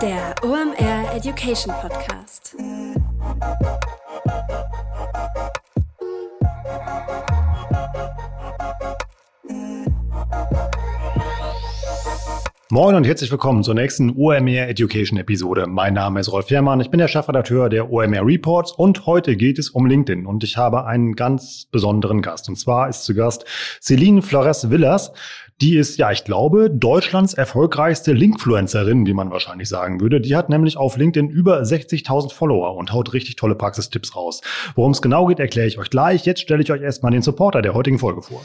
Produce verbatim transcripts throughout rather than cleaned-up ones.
Der O M R Education Podcast. Moin und herzlich willkommen zur nächsten O M R Education Episode. Mein Name ist Rolf Herrmann, ich bin der Chefredakteur der O M R Reports und heute geht es um LinkedIn und ich habe einen ganz besonderen Gast. Und zwar ist zu Gast Celine Flores-Villers. Die ist, ja, ich glaube, Deutschlands erfolgreichste Linkfluencerin, wie man wahrscheinlich sagen würde. Die hat nämlich auf LinkedIn über sechzigtausend Follower und haut richtig tolle Praxistipps raus. Worum es genau geht, erkläre ich euch gleich. Jetzt stelle ich euch erstmal den Supporter der heutigen Folge vor.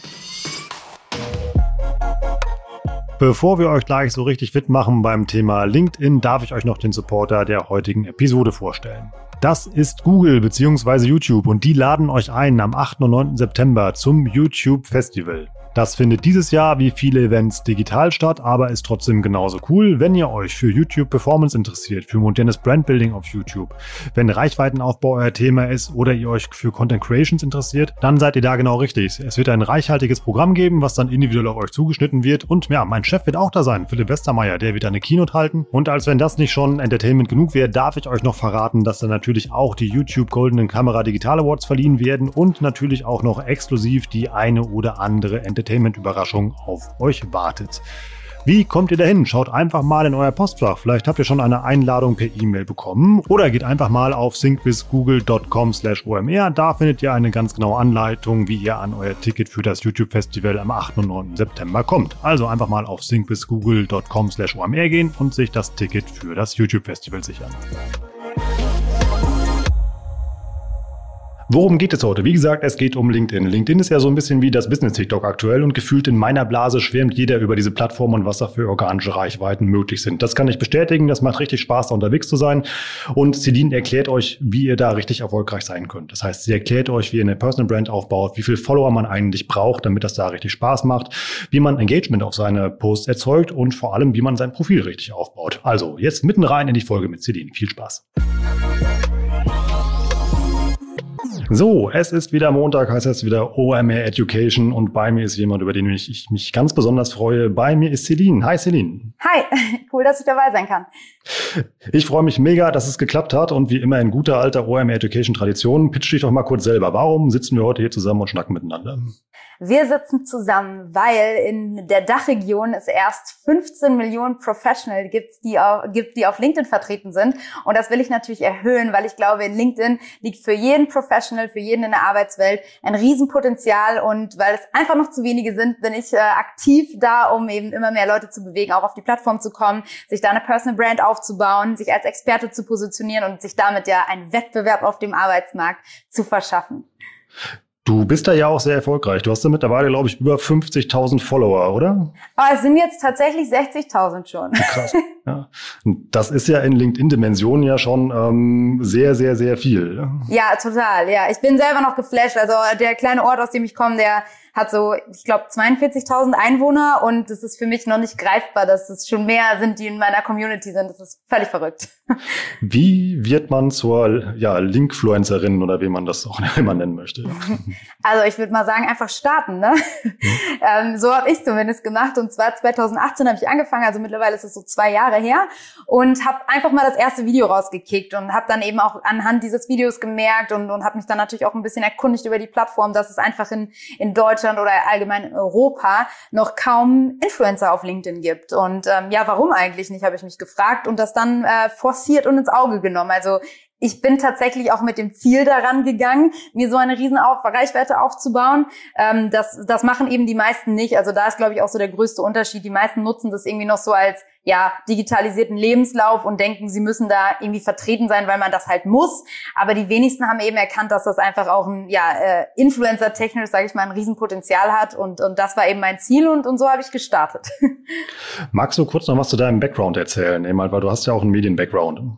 Bevor wir euch gleich so richtig fit machen beim Thema LinkedIn, darf ich euch noch den Supporter der heutigen Episode vorstellen. Das ist Google bzw. YouTube und die laden euch ein am achten und neunten September zum YouTube Festival. Das findet dieses Jahr wie viele Events digital statt, aber ist trotzdem genauso cool, wenn ihr euch für YouTube Performance interessiert, für modernes Brandbuilding auf YouTube. Wenn Reichweitenaufbau euer Thema ist oder ihr euch für Content Creations interessiert, dann seid ihr da genau richtig. Es wird ein reichhaltiges Programm geben, was dann individuell auf euch zugeschnitten wird. Und ja, mein Chef wird auch da sein, Philipp Westermeier, der wird eine Keynote halten. Und als wenn das nicht schon Entertainment genug wäre, darf ich euch noch verraten, dass dann natürlich auch die YouTube Goldenen Kamera Digital Awards verliehen werden und natürlich auch noch exklusiv die eine oder andere Entertainment Entertainment-Überraschung auf euch wartet. Wie kommt ihr dahin? Schaut einfach mal in euer Postfach. Vielleicht habt ihr schon eine Einladung per E-Mail bekommen. Oder geht einfach mal auf thinkbizgoogle dot com slash O M R. Da findet ihr eine ganz genaue Anleitung, wie ihr an euer Ticket für das YouTube-Festival am achten und neunten September kommt. Also einfach mal auf thinkbizgoogle dot com slash O M R gehen und sich das Ticket für das YouTube-Festival sichern. Worum geht es heute? Wie gesagt, es geht um LinkedIn. LinkedIn ist ja so ein bisschen wie das Business-TikTok aktuell und gefühlt in meiner Blase schwärmt jeder über diese Plattform und was da für organische Reichweiten möglich sind. Das kann ich bestätigen, das macht richtig Spaß, da unterwegs zu sein. Und Celine erklärt euch, wie ihr da richtig erfolgreich sein könnt. Das heißt, sie erklärt euch, wie ihr eine Personal Brand aufbaut, wie viel Follower man eigentlich braucht, damit das da richtig Spaß macht, wie man Engagement auf seine Posts erzeugt und vor allem, wie man sein Profil richtig aufbaut. Also, jetzt mitten rein in die Folge mit Celine. Viel Spaß! So, es ist wieder Montag, heißt es wieder O M R Education und bei mir ist jemand, über den ich, ich mich ganz besonders freue. Bei mir ist Celine. Hi Celine. Hi, cool, dass ich dabei sein kann. Ich freue mich mega, dass es geklappt hat und wie immer in guter alter O M R Education Tradition, pitch dich doch mal kurz selber. Warum sitzen wir heute hier zusammen und schnacken miteinander? Wir sitzen zusammen, weil in der Dachregion es erst fünfzehn Millionen Professional gibt, die auf, gibt, die auf LinkedIn vertreten sind. Und das will ich natürlich erhöhen, weil ich glaube, in LinkedIn liegt für jeden Professional, für jeden in der Arbeitswelt ein Riesenpotenzial. Und weil es einfach noch zu wenige sind, bin ich äh, aktiv da, um eben immer mehr Leute zu bewegen, auch auf die Plattform zu kommen, sich da eine Personal Brand aufzubauen, sich als Experte zu positionieren und sich damit ja einen Wettbewerb auf dem Arbeitsmarkt zu verschaffen. Du bist da ja auch sehr erfolgreich. Du hast da mittlerweile, glaube ich, über fünfzigtausend Follower, oder? Oh, es sind jetzt tatsächlich sechzigtausend schon. Krass. Ja. Das ist ja in LinkedIn-Dimensionen ja schon ähm, sehr, sehr, sehr viel. Ja, total. Ja, ich bin selber noch geflasht. Also der kleine Ort, aus dem ich komme, der hat so, ich glaube, zweiundvierzigtausend Einwohner und es ist für mich noch nicht greifbar, dass es schon mehr sind, die in meiner Community sind. Das ist völlig verrückt. Wie wird man zur ja, Linkfluencerin oder wie man das auch immer nennen möchte? Also ich würde mal sagen, einfach starten, ne? Mhm. ähm, so habe ich zumindest gemacht und zwar zweitausendachtzehn habe ich angefangen, also mittlerweile ist es so zwei Jahre her und habe einfach mal das erste Video rausgekickt und habe dann eben auch anhand dieses Videos gemerkt und, und habe mich dann natürlich auch ein bisschen erkundigt über die Plattform, dass es einfach in, in Deutschland oder allgemein in Europa noch kaum Influencer auf LinkedIn gibt. Und ähm, ja, warum eigentlich nicht, habe ich mich gefragt und das dann äh, forciert und ins Auge genommen. Also ich bin tatsächlich auch mit dem Ziel daran gegangen, mir so eine riesen Auf- Reichweite aufzubauen. Ähm, das, das machen eben die meisten nicht. Also da ist, glaube ich, auch so der größte Unterschied. Die meisten nutzen das irgendwie noch so als ja digitalisierten Lebenslauf und denken, sie müssen da irgendwie vertreten sein, weil man das halt muss. Aber die wenigsten haben eben erkannt, dass das einfach auch ein ja äh, Influencer-technisch, sage ich mal, ein Riesenpotenzial hat. Und und das war eben mein Ziel und und so habe ich gestartet. Magst du kurz noch was zu deinem Background erzählen? Weil du hast ja auch einen Medien-Background.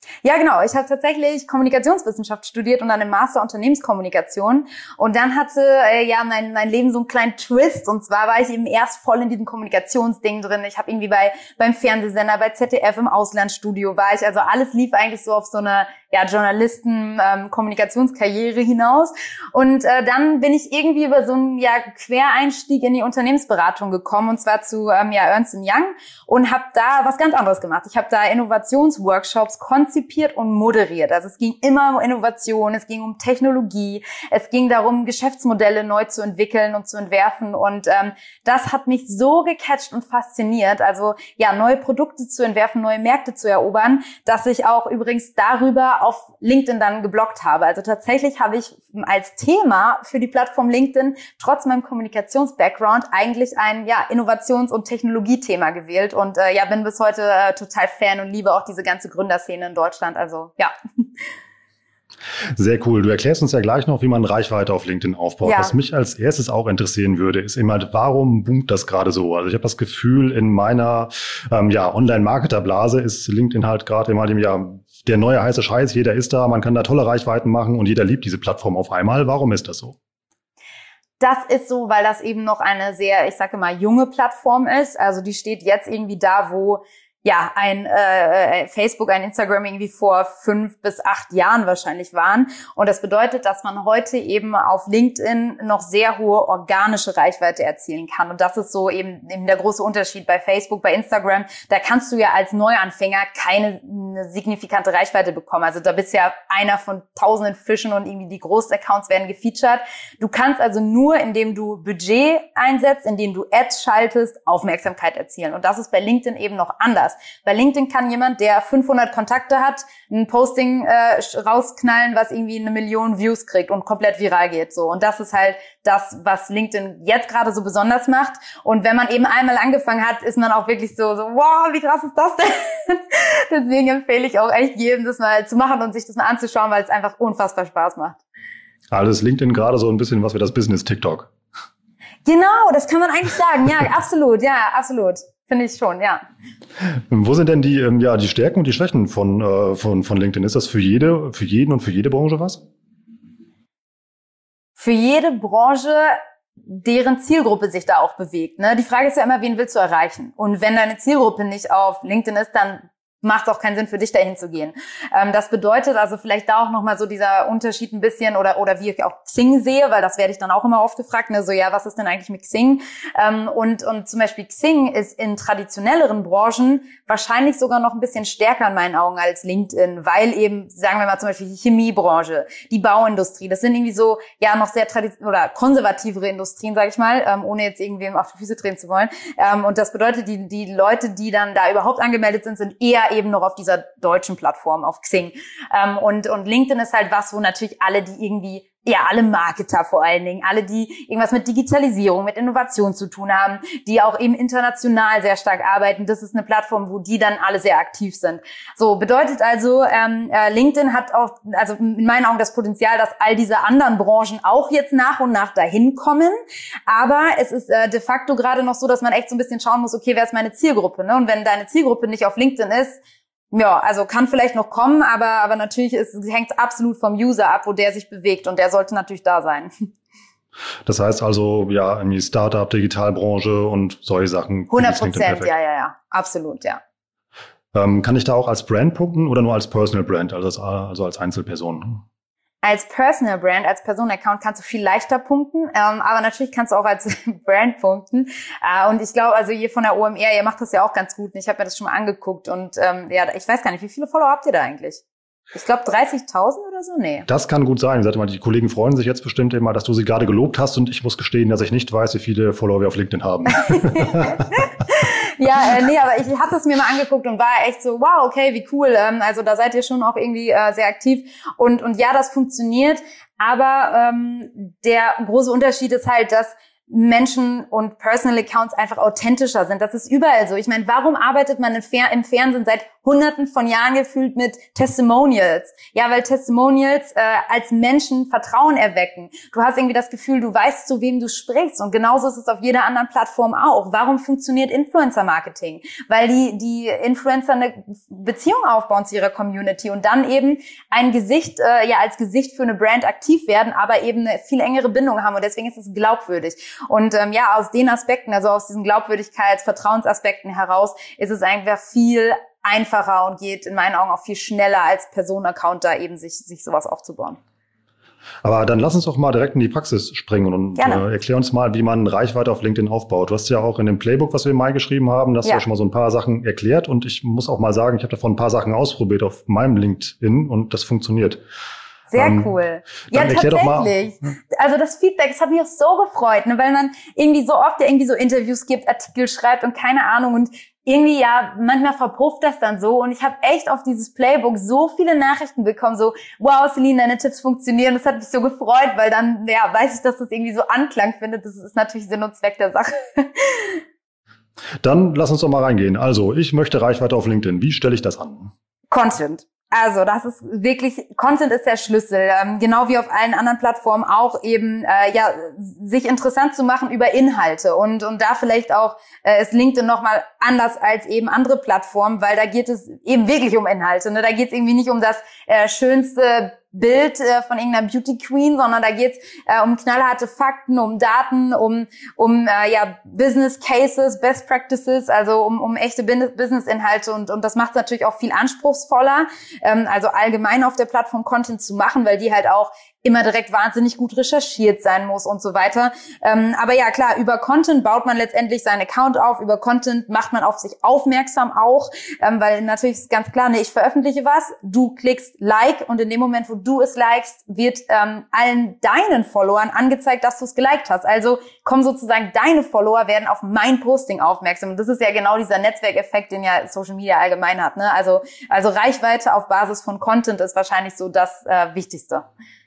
Ja, genau. Ich habe tatsächlich Kommunikationswissenschaft studiert und dann im Master Unternehmenskommunikation. Und dann hatte äh, ja mein mein Leben so einen kleinen Twist. Und zwar war ich eben erst voll in diesem Kommunikationsding drin. Ich habe irgendwie bei beim Fernsehsender, bei Z D F im Auslandsstudio war ich. Also alles lief eigentlich so auf so eine ja Journalisten-Kommunikationskarriere ähm, hinaus. Und äh, dann bin ich irgendwie über so einen ja Quereinstieg in die Unternehmensberatung gekommen. Und zwar zu ähm, ja Ernst and Young. Und habe da was ganz anderes gemacht. Ich habe da Innovationsworkshops konzipiert und moderiert. Also es ging immer um Innovation, es ging um Technologie, es ging darum, Geschäftsmodelle neu zu entwickeln und zu entwerfen. Und ähm, das hat mich so gecatcht und fasziniert. Also ja, neue Produkte zu entwerfen, neue Märkte zu erobern, dass ich auch übrigens darüber auf LinkedIn dann gebloggt habe. Also tatsächlich habe ich als Thema für die Plattform LinkedIn trotz meinem Kommunikations-Background eigentlich ein ja Innovations- und Technologiethema gewählt und äh, ja bin bis heute äh, total Fan und liebe auch diese ganze Gründerszene in Deutschland. Also ja. Sehr cool. Du erklärst uns ja gleich noch, wie man Reichweite auf LinkedIn aufbaut. Ja. Was mich als erstes auch interessieren würde, ist immer, warum boomt das gerade so? Also ich habe das Gefühl, in meiner ähm, ja, Online-Marketer-Blase ist LinkedIn halt gerade immer dem ja der neue heiße Scheiß. Jeder ist da, man kann da tolle Reichweiten machen und jeder liebt diese Plattform auf einmal. Warum ist das so? Das ist so, weil das eben noch eine sehr, ich sage mal, junge Plattform ist. Also die steht jetzt irgendwie da, wo ja ein äh, Facebook, ein Instagram irgendwie vor fünf bis acht Jahren wahrscheinlich waren. Und das bedeutet, dass man heute eben auf LinkedIn noch sehr hohe organische Reichweite erzielen kann. Und das ist so eben, eben der große Unterschied bei Facebook, bei Instagram. Da kannst du ja als Neuanfänger keine eine signifikante Reichweite bekommen. Also da bist ja einer von tausenden Fischen und irgendwie die Großaccounts werden gefeatured. Du kannst also nur, indem du Budget einsetzt, indem du Ads schaltest, Aufmerksamkeit erzielen. Und das ist bei LinkedIn eben noch anders. Bei LinkedIn kann jemand, der fünfhundert Kontakte hat, ein Posting äh, rausknallen, was irgendwie eine Million Views kriegt und komplett viral geht. So. Und das ist halt das, was LinkedIn jetzt gerade so besonders macht. Und wenn man eben einmal angefangen hat, ist man auch wirklich so, so wow, wie krass ist das denn? Deswegen empfehle ich auch echt jedem, das mal zu machen und sich das mal anzuschauen, weil es einfach unfassbar Spaß macht. Also ist LinkedIn gerade so ein bisschen was wie das Business TikTok. Genau, das kann man eigentlich sagen. Ja, absolut. Ja, absolut. Finde ich schon, ja. Wo sind denn die, ähm, ja, die Stärken und die Schwächen von, äh, von, von LinkedIn? Ist das für jede, für jeden und für jede Branche was? Für jede Branche, deren Zielgruppe sich da auch bewegt. Ne? Die Frage ist ja immer, wen willst du erreichen? Und wenn deine Zielgruppe nicht auf LinkedIn ist, dann macht es auch keinen Sinn für dich, dahin zu gehen. Ähm, das bedeutet also vielleicht da auch nochmal so dieser Unterschied ein bisschen oder oder wie ich auch Xing sehe, weil das werde ich dann auch immer oft gefragt, ne, so ja, was ist denn eigentlich mit Xing? Ähm, und und zum Beispiel Xing ist in traditionelleren Branchen wahrscheinlich sogar noch ein bisschen stärker in meinen Augen als LinkedIn, weil eben, sagen wir mal zum Beispiel die Chemiebranche, die Bauindustrie, das sind irgendwie so ja noch sehr tradition oder konservativere Industrien, sage ich mal, ähm, ohne jetzt irgendwem auf die Füße drehen zu wollen. Ähm, und das bedeutet, die die Leute, die dann da überhaupt angemeldet sind, sind eher eben noch auf dieser deutschen Plattform, auf Xing. Ähm, und, und LinkedIn ist halt was, wo natürlich alle, die irgendwie, ja, alle Marketer vor allen Dingen, alle, die irgendwas mit Digitalisierung, mit Innovation zu tun haben, die auch eben international sehr stark arbeiten, das ist eine Plattform, wo die dann alle sehr aktiv sind. So, bedeutet also, ähm, äh, LinkedIn hat auch, also in meinen Augen das Potenzial, dass all diese anderen Branchen auch jetzt nach und nach dahin kommen, aber es ist äh, de facto gerade noch so, dass man echt so ein bisschen schauen muss, okay, wer ist meine Zielgruppe, ne? Und wenn deine Zielgruppe nicht auf LinkedIn ist, ja, also kann vielleicht noch kommen, aber aber natürlich hängt es absolut vom User ab, wo der sich bewegt und der sollte natürlich da sein. Das heißt also, ja, irgendwie Startup, Digitalbranche und solche Sachen. hundert Prozent, ja, ja, ja, absolut, ja. Ähm, kann ich da auch als Brand punkten oder nur als Personal Brand, also als, also als Einzelperson? Als Personal Brand, als Personenaccount kannst du viel leichter punkten, ähm, aber natürlich kannst du auch als Brand punkten. Äh, und ich glaube, also ihr von der O M R, ihr macht das ja auch ganz gut. Ich habe mir das schon mal angeguckt und ähm, ja, ich weiß gar nicht, wie viele Follower habt ihr da eigentlich? Ich glaube dreißigtausend oder so? Nee. Das kann gut sein. Sag mal, die Kollegen freuen sich jetzt bestimmt immer, dass du sie gerade gelobt hast und ich muss gestehen, dass ich nicht weiß, wie viele Follower wir auf LinkedIn haben. Ja, äh, nee, aber ich hatte es mir mal angeguckt und war echt so, wow, okay, wie cool. Ähm, also da seid ihr schon auch irgendwie äh, sehr aktiv. Und und ja, das funktioniert. Aber ähm, der große Unterschied ist halt, dass Menschen und Personal Accounts einfach authentischer sind. Das ist überall so. Ich meine, warum arbeitet man im, Fer- im Fernsehen seit hunderten von Jahren gefühlt mit Testimonials? Ja, weil Testimonials äh, als Menschen Vertrauen erwecken. Du hast irgendwie das Gefühl, du weißt, zu wem du sprichst. Und genauso ist es auf jeder anderen Plattform auch. Warum funktioniert Influencer-Marketing? Weil die, die Influencer eine Beziehung aufbauen zu ihrer Community und dann eben ein Gesicht, äh, ja, als Gesicht für eine Brand aktiv werden, aber eben eine viel engere Bindung haben. Und deswegen ist es glaubwürdig. Und ähm, ja, aus den Aspekten, also aus diesen Glaubwürdigkeits-, Vertrauensaspekten heraus, ist es einfach viel einfacher und geht in meinen Augen auch viel schneller als Personenaccount da eben sich sich sowas aufzubauen. Aber dann lass uns doch mal direkt in die Praxis springen und äh, erklär uns mal, wie man Reichweite auf LinkedIn aufbaut. Du hast ja auch in dem Playbook, was wir im Mai geschrieben haben, das ja. ja schon mal so ein paar Sachen erklärt. Und ich muss auch mal sagen, ich habe davon ein paar Sachen ausprobiert auf meinem LinkedIn und das funktioniert. Sehr ähm, cool. Ja, tatsächlich. Also das Feedback, das hat mich auch so gefreut, ne, weil man irgendwie so oft ja irgendwie so Interviews gibt, Artikel schreibt und keine Ahnung und irgendwie ja, manchmal verpufft das dann so und ich habe echt auf dieses Playbook so viele Nachrichten bekommen, so, wow, Celine, deine Tipps funktionieren. Das hat mich so gefreut, weil dann, ja, weiß ich, dass das irgendwie so Anklang findet. Das ist natürlich Sinn und Zweck der Sache. Dann lass uns doch mal reingehen. Also, ich möchte Reichweite auf LinkedIn. Wie stelle ich das an? Content. Also das ist wirklich, Content ist der Schlüssel, ähm, genau wie auf allen anderen Plattformen auch eben, äh, ja, sich interessant zu machen über Inhalte und und da vielleicht auch äh, ist LinkedIn nochmal anders als eben andere Plattformen, weil da geht es eben wirklich um Inhalte, ne? Da geht es irgendwie nicht um das äh, schönste Bild äh, von irgendeiner Beauty Queen, sondern da geht's äh, um knallharte Fakten, um Daten, um um äh, ja Business Cases, Best Practices, also um um echte Business Inhalte und und das macht es natürlich auch viel anspruchsvoller, ähm, also allgemein auf der Plattform Content zu machen, weil die halt auch immer direkt wahnsinnig gut recherchiert sein muss und so weiter. Ähm, aber ja, klar, über Content baut man letztendlich seinen Account auf, über Content macht man auf sich aufmerksam auch, ähm, weil natürlich ist ganz klar, ne, ich veröffentliche was, du klickst Like und in dem Moment, wo du es likest, wird ähm, allen deinen Followern angezeigt, dass du es geliked hast. Also kommen sozusagen deine Follower, werden auf mein Posting aufmerksam. Und das ist ja genau dieser Netzwerkeffekt, den ja Social Media allgemein hat, ne? Also, also Reichweite auf Basis von Content ist wahrscheinlich so das äh, Wichtigste.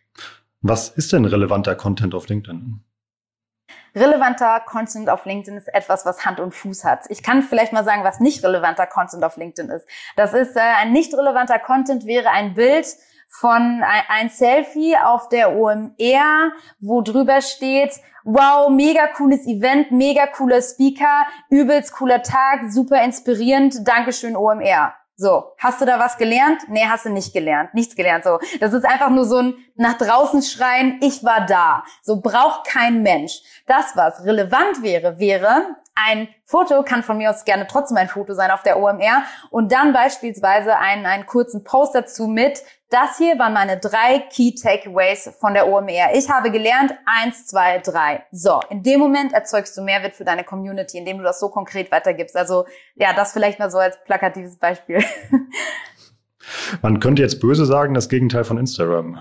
Was ist denn relevanter Content auf LinkedIn? Relevanter Content auf LinkedIn ist etwas, was Hand und Fuß hat. Ich kann vielleicht mal sagen, was nicht relevanter Content auf LinkedIn ist. Das ist äh, ein nicht relevanter Content wäre ein Bild von ein, ein Selfie auf der O M R, wo drüber steht, wow, mega cooles Event, mega cooler Speaker, übelst cooler Tag, super inspirierend, Dankeschön O M R. So, hast du da was gelernt? Nee, hast du nicht gelernt. Nichts gelernt. So, das ist einfach nur so ein nach draußen schreien, ich war da. So braucht kein Mensch. Das, was relevant wäre, wäre ein Foto, kann von mir aus gerne trotzdem ein Foto sein auf der O M R und dann beispielsweise einen, einen kurzen Post dazu mit, das hier waren meine drei Key Takeaways von der O M R. Ich habe gelernt, eins, zwei, drei. So, in dem Moment erzeugst du Mehrwert für deine Community, indem du das so konkret weitergibst. Also ja, das vielleicht mal so als plakatives Beispiel. Man könnte jetzt böse sagen, das Gegenteil von Instagram.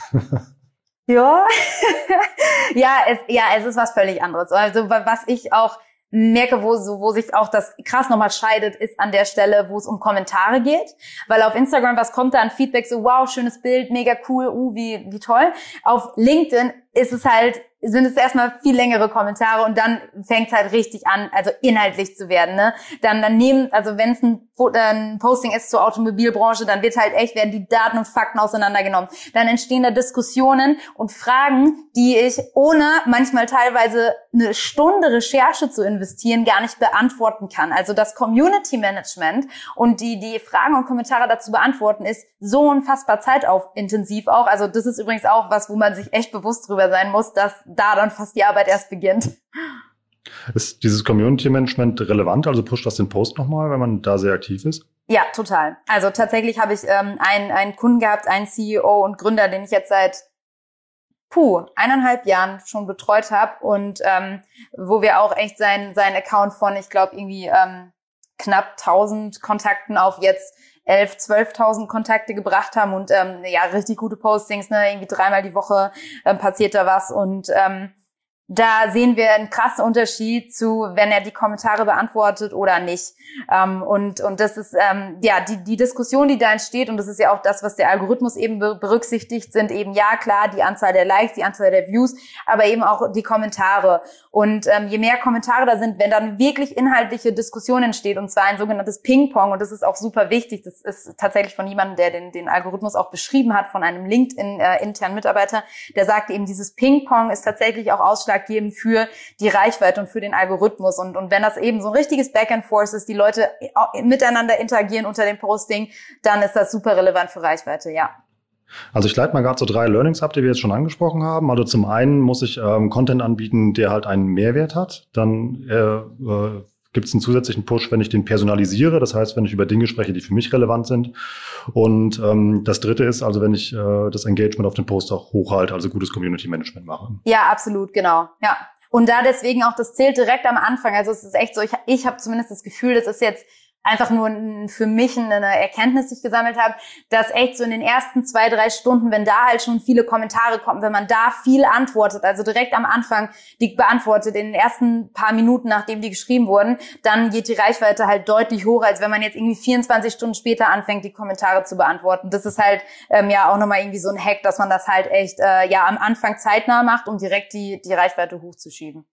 Ja, ja, es, ja, es ist was völlig anderes. Also was ich auch merke, wo, so, wo sich auch das krass nochmal scheidet, ist an der Stelle, wo es um Kommentare geht. Weil auf Instagram, was kommt da an Feedback? So, wow, schönes Bild, mega cool, uh, wie, wie toll. Auf LinkedIn ist es halt, sind es erstmal viel längere Kommentare und dann fängt es halt richtig an, also inhaltlich zu werden, ne? Dann, dann nehmen, also wenn es ein, ein Posting ist zur Automobilbranche, dann wird halt echt, werden die Daten und Fakten auseinandergenommen. Dann entstehen da Diskussionen und Fragen, die ich ohne manchmal teilweise eine Stunde Recherche zu investieren, gar nicht beantworten kann. Also das Community Management und die, die Fragen und Kommentare dazu beantworten ist so unfassbar zeitaufentensiv auch. Also das ist übrigens auch was, wo man sich echt bewusst drüber sein muss, dass da dann fast die Arbeit erst beginnt. Ist dieses Community-Management relevant? Also pusht das den Post nochmal, wenn man da sehr aktiv ist? Ja, total. Also tatsächlich habe ich ähm, einen, einen Kunden gehabt, einen C E O und Gründer, den ich jetzt seit puh, eineinhalb Jahren schon betreut habe und ähm, wo wir auch echt seinen seinen Account von, ich glaube, irgendwie ähm, knapp tausend Kontakten auf jetzt elf, zwölftausend Kontakte gebracht haben und ähm, ja, richtig gute Postings, ne, irgendwie dreimal die Woche ähm, passiert da was und ähm, da sehen wir einen krassen Unterschied zu, wenn er die Kommentare beantwortet oder nicht. Ähm, und und das ist ähm, ja die die Diskussion, die da entsteht, und das ist ja auch das, was der Algorithmus eben berücksichtigt, sind eben ja klar die Anzahl der Likes, die Anzahl der Views, aber eben auch die Kommentare. Und ähm, je mehr Kommentare da sind, wenn dann wirklich inhaltliche Diskussion entsteht, und zwar ein sogenanntes Ping-Pong, und das ist auch super wichtig, das ist tatsächlich von jemandem, der den den Algorithmus auch beschrieben hat, von einem LinkedIn äh, internen Mitarbeiter, der sagt eben, dieses Ping-Pong ist tatsächlich auch ausschlaggebend für die Reichweite und für den Algorithmus. Und, und wenn das eben so ein richtiges Back and Forth ist, die Leute miteinander interagieren unter dem Posting, dann ist das super relevant für Reichweite, ja. Also ich leite mal gerade so drei Learnings ab, die wir jetzt schon angesprochen haben. Also zum einen muss ich ähm, Content anbieten, der halt einen Mehrwert hat. Dann äh, äh, gibt es einen zusätzlichen Push, wenn ich den personalisiere. Das heißt, wenn ich über Dinge spreche, die für mich relevant sind. Und ähm, das dritte ist also, wenn ich äh, das Engagement auf dem Post auch hochhalte, also gutes Community Management mache. Ja, absolut, genau. Ja. Und da deswegen auch, das zählt direkt am Anfang. Also es ist echt so, ich, ich habe zumindest das Gefühl, das ist jetzt einfach nur für mich eine Erkenntnis, die ich gesammelt habe, dass echt so in den ersten zwei, drei Stunden, wenn da halt schon viele Kommentare kommen, wenn man da viel antwortet, also direkt am Anfang die beantwortet, in den ersten paar Minuten, nachdem die geschrieben wurden, dann geht die Reichweite halt deutlich hoch, als wenn man jetzt irgendwie vierundzwanzig Stunden später anfängt, die Kommentare zu beantworten. Das ist halt ähm, ja auch nochmal irgendwie so ein Hack, dass man das halt echt äh, ja am Anfang zeitnah macht, um direkt die, die Reichweite hochzuschieben.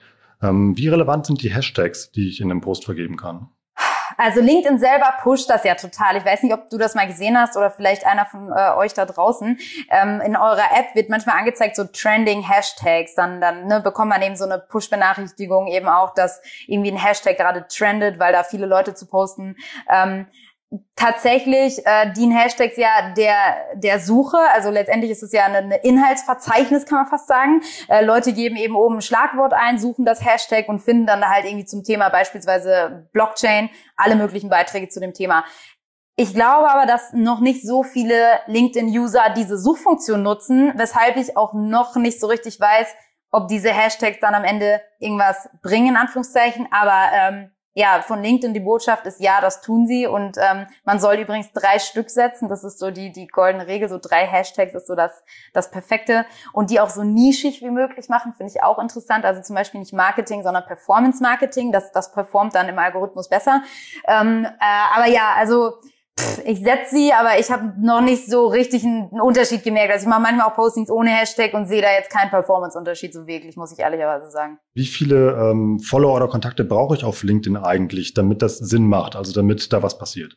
Ähm, wie relevant sind die Hashtags, die ich in einem Post vergeben kann? Also LinkedIn selber pusht das ja total. Ich weiß nicht, ob du das mal gesehen hast oder vielleicht einer von äh, euch da draußen. Ähm, in eurer App wird manchmal angezeigt so Trending Hashtags. Dann dann ne, bekommt man eben so eine Push-Benachrichtigung eben auch, dass irgendwie ein Hashtag gerade trendet, weil da viele Leute zu posten. Ähm, Tatsächlich äh, dienen Hashtags ja der der Suche, also letztendlich ist es ja ein Inhaltsverzeichnis, kann man fast sagen. Äh, Leute geben eben oben ein Schlagwort ein, suchen das Hashtag und finden dann da halt irgendwie zum Thema beispielsweise Blockchain alle möglichen Beiträge zu dem Thema. Ich glaube aber, dass noch nicht so viele LinkedIn-User diese Suchfunktion nutzen, weshalb ich auch noch nicht so richtig weiß, ob diese Hashtags dann am Ende irgendwas bringen, in Anführungszeichen, aber ähm, ja, von LinkedIn die Botschaft ist, ja, das tun sie, und ähm, man soll übrigens drei Stück setzen, das ist so die die goldene Regel, so drei Hashtags ist so das das Perfekte, und die auch so nischig wie möglich machen, finde ich auch interessant, also zum Beispiel nicht Marketing, sondern Performance Marketing, das das performt dann im Algorithmus besser, ähm, äh, aber ja, also ich setze sie, aber ich habe noch nicht so richtig einen Unterschied gemerkt. Also ich mache manchmal auch Postings ohne Hashtag und sehe da jetzt keinen Performance-Unterschied so wirklich, muss ich ehrlicherweise sagen. Wie viele ähm, Follower oder Kontakte brauche ich auf LinkedIn eigentlich, damit das Sinn macht, also damit da was passiert?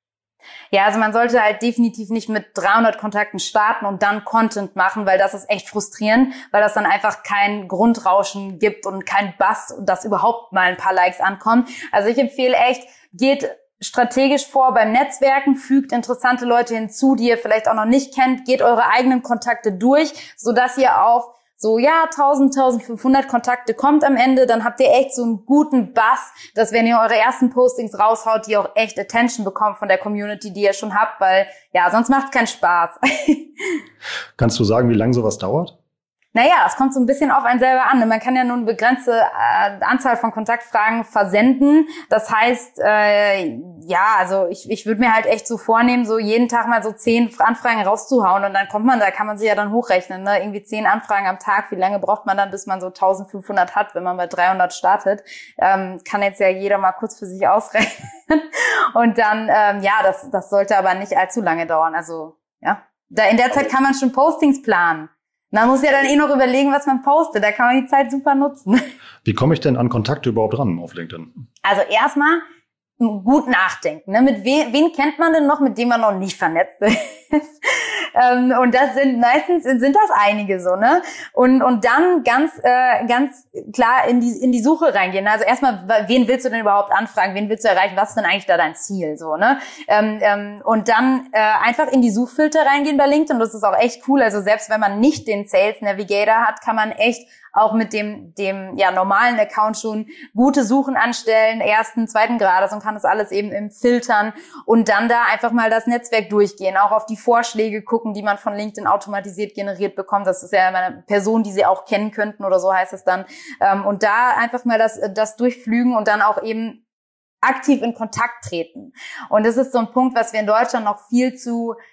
Ja, also man sollte halt definitiv nicht mit dreihundert Kontakten starten und dann Content machen, weil das ist echt frustrierend, weil das dann einfach kein Grundrauschen gibt und kein Buzz und dass überhaupt mal ein paar Likes ankommen. Also ich empfehle echt, geht strategisch vor beim Netzwerken, fügt interessante Leute hinzu, die ihr vielleicht auch noch nicht kennt, geht eure eigenen Kontakte durch, sodass ihr auf so, ja, tausend, eintausendfünfhundert Kontakte kommt am Ende, dann habt ihr echt so einen guten Buzz, dass wenn ihr eure ersten Postings raushaut, die auch echt Attention bekommt von der Community, die ihr schon habt, weil, ja, sonst macht es keinen Spaß. Kannst du sagen, wie lange sowas dauert? Naja, es kommt so ein bisschen auf einen selber an. Man kann ja nur eine begrenzte äh, Anzahl von Kontaktfragen versenden. Das heißt, äh, ja, also ich, ich würde mir halt echt so vornehmen, so jeden Tag mal so zehn Anfragen rauszuhauen, und dann kommt man, da kann man sich ja dann hochrechnen, ne? Irgendwie zehn Anfragen am Tag. Wie lange braucht man dann, bis man so eintausendfünfhundert hat, wenn man bei dreihundert startet? Ähm, kann jetzt ja jeder mal kurz für sich ausrechnen. Und dann, ähm, ja, das, das sollte aber nicht allzu lange dauern. Also, ja, da in der Zeit kann man schon Postings planen. Man muss ja dann eh noch überlegen, was man postet. Da kann man die Zeit super nutzen. Wie komme ich denn an Kontakte überhaupt ran auf LinkedIn? Also erstmal gut nachdenken. Ne? Mit we wen kennt man denn noch, mit dem man noch nicht vernetzt ist? ähm, und das sind meistens sind das einige so, ne? Und und dann ganz äh, ganz klar in die in die Suche reingehen. Also erstmal, wen willst du denn überhaupt anfragen? Wen willst du erreichen? Was ist denn eigentlich da dein Ziel, so, ne? Ähm, ähm, und dann äh, einfach in die Suchfilter reingehen bei LinkedIn. Das ist auch echt cool. Also selbst wenn man nicht den Sales Navigator hat, kann man echt auch mit dem dem ja normalen Account schon gute Suchen anstellen, ersten, zweiten Grades, und kann das alles eben im Filtern und dann da einfach mal das Netzwerk durchgehen, auch auf die Vorschläge gucken, die man von LinkedIn automatisiert generiert bekommt. Das ist ja eine Person, die sie auch kennen könnten oder so heißt es dann. Und da einfach mal das das durchflügen und dann auch eben aktiv in Kontakt treten. Und das ist so ein Punkt, was wir in Deutschland noch viel zu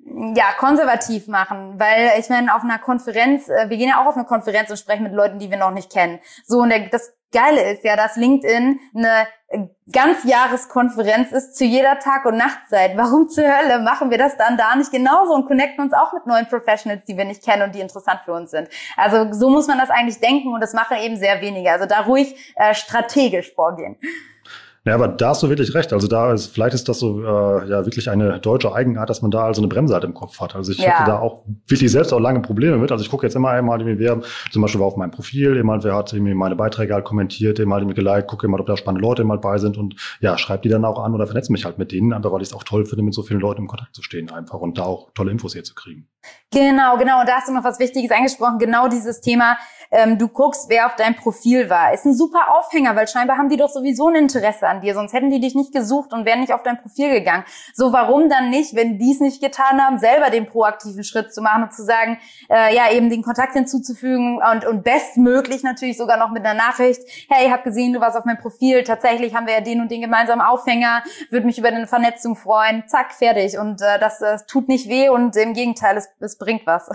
Ja, konservativ machen, weil ich meine, auf einer Konferenz, wir gehen ja auch auf eine Konferenz und sprechen mit Leuten, die wir noch nicht kennen. So, und der, das Geile ist ja, dass LinkedIn eine Ganzjahreskonferenz ist zu jeder Tag- und Nachtzeit. Warum zur Hölle machen wir das dann da nicht genauso und connecten uns auch mit neuen Professionals, die wir nicht kennen und die interessant für uns sind? Also so muss man das eigentlich denken und das machen eben sehr wenige. Also da ruhig äh, strategisch vorgehen. Ja, aber da hast du wirklich recht. Also da ist, vielleicht ist das so äh, ja wirklich eine deutsche Eigenart, dass man da also eine Bremse halt im Kopf hat. Also ich ja. hatte da auch wirklich selbst auch lange Probleme mit. Also ich gucke jetzt immer einmal, wer zum Beispiel war auf meinem Profil, jemand, wer hat irgendwie meine Beiträge halt kommentiert, jemand hat mir geliked, gucke immer, ob da spannende Leute mal bei sind und ja, schreibe die dann auch an oder vernetze mich halt mit denen, einfach weil ich es auch toll finde, mit so vielen Leuten im Kontakt zu stehen einfach und da auch tolle Infos hier zu kriegen. Genau, genau. Und da hast du noch was Wichtiges angesprochen. Genau dieses Thema, ähm, du guckst, wer auf deinem Profil war. Ist ein super Aufhänger, weil scheinbar haben die doch sowieso ein Interesse an dir, sonst hätten die dich nicht gesucht und wären nicht auf dein Profil gegangen. So, warum dann nicht, wenn die es nicht getan haben, selber den proaktiven Schritt zu machen und zu sagen, äh, ja, eben den Kontakt hinzuzufügen und, und bestmöglich natürlich sogar noch mit einer Nachricht, hey, ich habe gesehen, du warst auf meinem Profil, tatsächlich haben wir ja den und den gemeinsamen Aufhänger, würde mich über eine Vernetzung freuen, zack, fertig. Und äh, das, das tut nicht weh und im Gegenteil, es, es bringt was.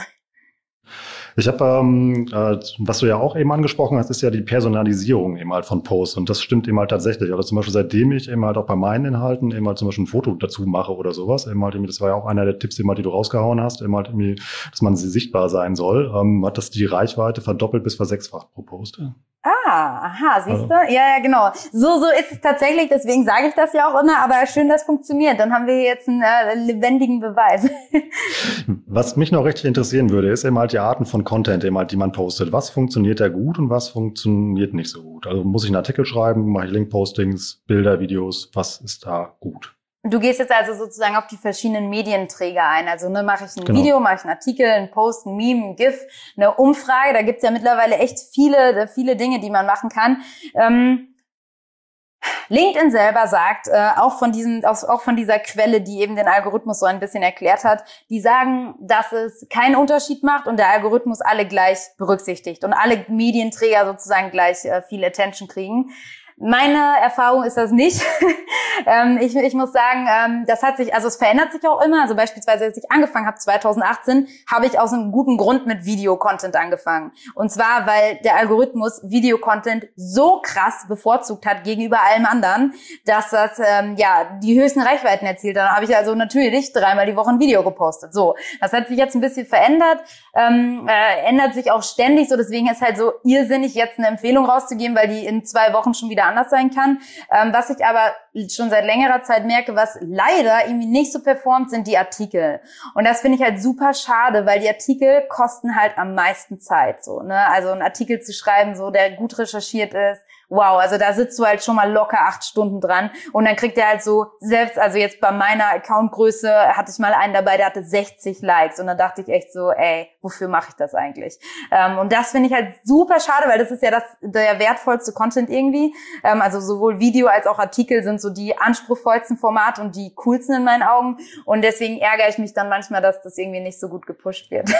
Ich habe, ähm, äh, was du ja auch eben angesprochen hast, ist ja die Personalisierung eben halt von Posts. Und das stimmt eben halt tatsächlich. Also zum Beispiel seitdem ich eben halt auch bei meinen Inhalten eben halt zum Beispiel ein Foto dazu mache oder sowas, eben halt, das war ja auch einer der Tipps, eben halt, die du rausgehauen hast, eben halt irgendwie, dass man sichtbar sein soll, ähm, hat das die Reichweite verdoppelt bis versechsfacht pro Post. Ah, aha, siehst du? Also. Ja, ja, genau. So, so ist es tatsächlich, deswegen sage ich das ja auch immer, aber schön, dass es funktioniert. Dann haben wir jetzt einen äh, lebendigen Beweis. Was mich noch richtig interessieren würde, ist eben halt die Arten von Content, eben halt, die man postet. Was funktioniert da gut und was funktioniert nicht so gut? Also muss ich einen Artikel schreiben, mache ich Link-Postings, Bilder, Videos, was ist da gut? Du gehst jetzt also sozusagen auf die verschiedenen Medienträger ein. Also ne, mache ich ein genau. Video, mache ich einen Artikel, einen Post, ein Meme, ein GIF, eine Umfrage. Da gibt's ja mittlerweile echt viele, viele Dinge, die man machen kann. Ähm, LinkedIn selber sagt, äh, auch von diesen, auch von dieser Quelle, die eben den Algorithmus so ein bisschen erklärt hat, die sagen, dass es keinen Unterschied macht und der Algorithmus alle gleich berücksichtigt und alle Medienträger sozusagen gleich äh, viel Attention kriegen. Meine Erfahrung ist das nicht. ähm, ich, ich muss sagen, ähm, das hat sich, also es verändert sich auch immer. Also beispielsweise, als ich angefangen habe zwanzig achtzehn, habe ich aus einem guten Grund mit Videocontent angefangen. Und zwar, weil der Algorithmus Videocontent so krass bevorzugt hat gegenüber allem anderen, dass das ähm, ja die höchsten Reichweiten erzielt hat. Dann habe ich also natürlich dreimal die Woche ein Video gepostet. So, das hat sich jetzt ein bisschen verändert, ähm, äh, ändert sich auch ständig. So, deswegen ist halt so irrsinnig, jetzt eine Empfehlung rauszugeben, weil die in zwei Wochen schon wieder anders sein kann. Ähm, was ich aber schon seit längerer Zeit merke, was leider irgendwie nicht so performt, sind die Artikel. Und das finde ich halt super schade, weil die Artikel kosten halt am meisten Zeit. So, ne? Also einen Artikel zu schreiben, so der gut recherchiert ist, wow, also da sitzt du halt schon mal locker acht Stunden dran und dann kriegt er halt so, selbst, also jetzt bei meiner Accountgröße hatte ich mal einen dabei, der hatte sechzig Likes und dann dachte ich echt so, ey, wofür mache ich das eigentlich? Ähm, und das finde ich halt super schade, weil das ist ja das der wertvollste Content irgendwie. Ähm, also sowohl Video als auch Artikel sind so die anspruchsvollsten Formate und die coolsten in meinen Augen und deswegen ärgere ich mich dann manchmal, dass das irgendwie nicht so gut gepusht wird.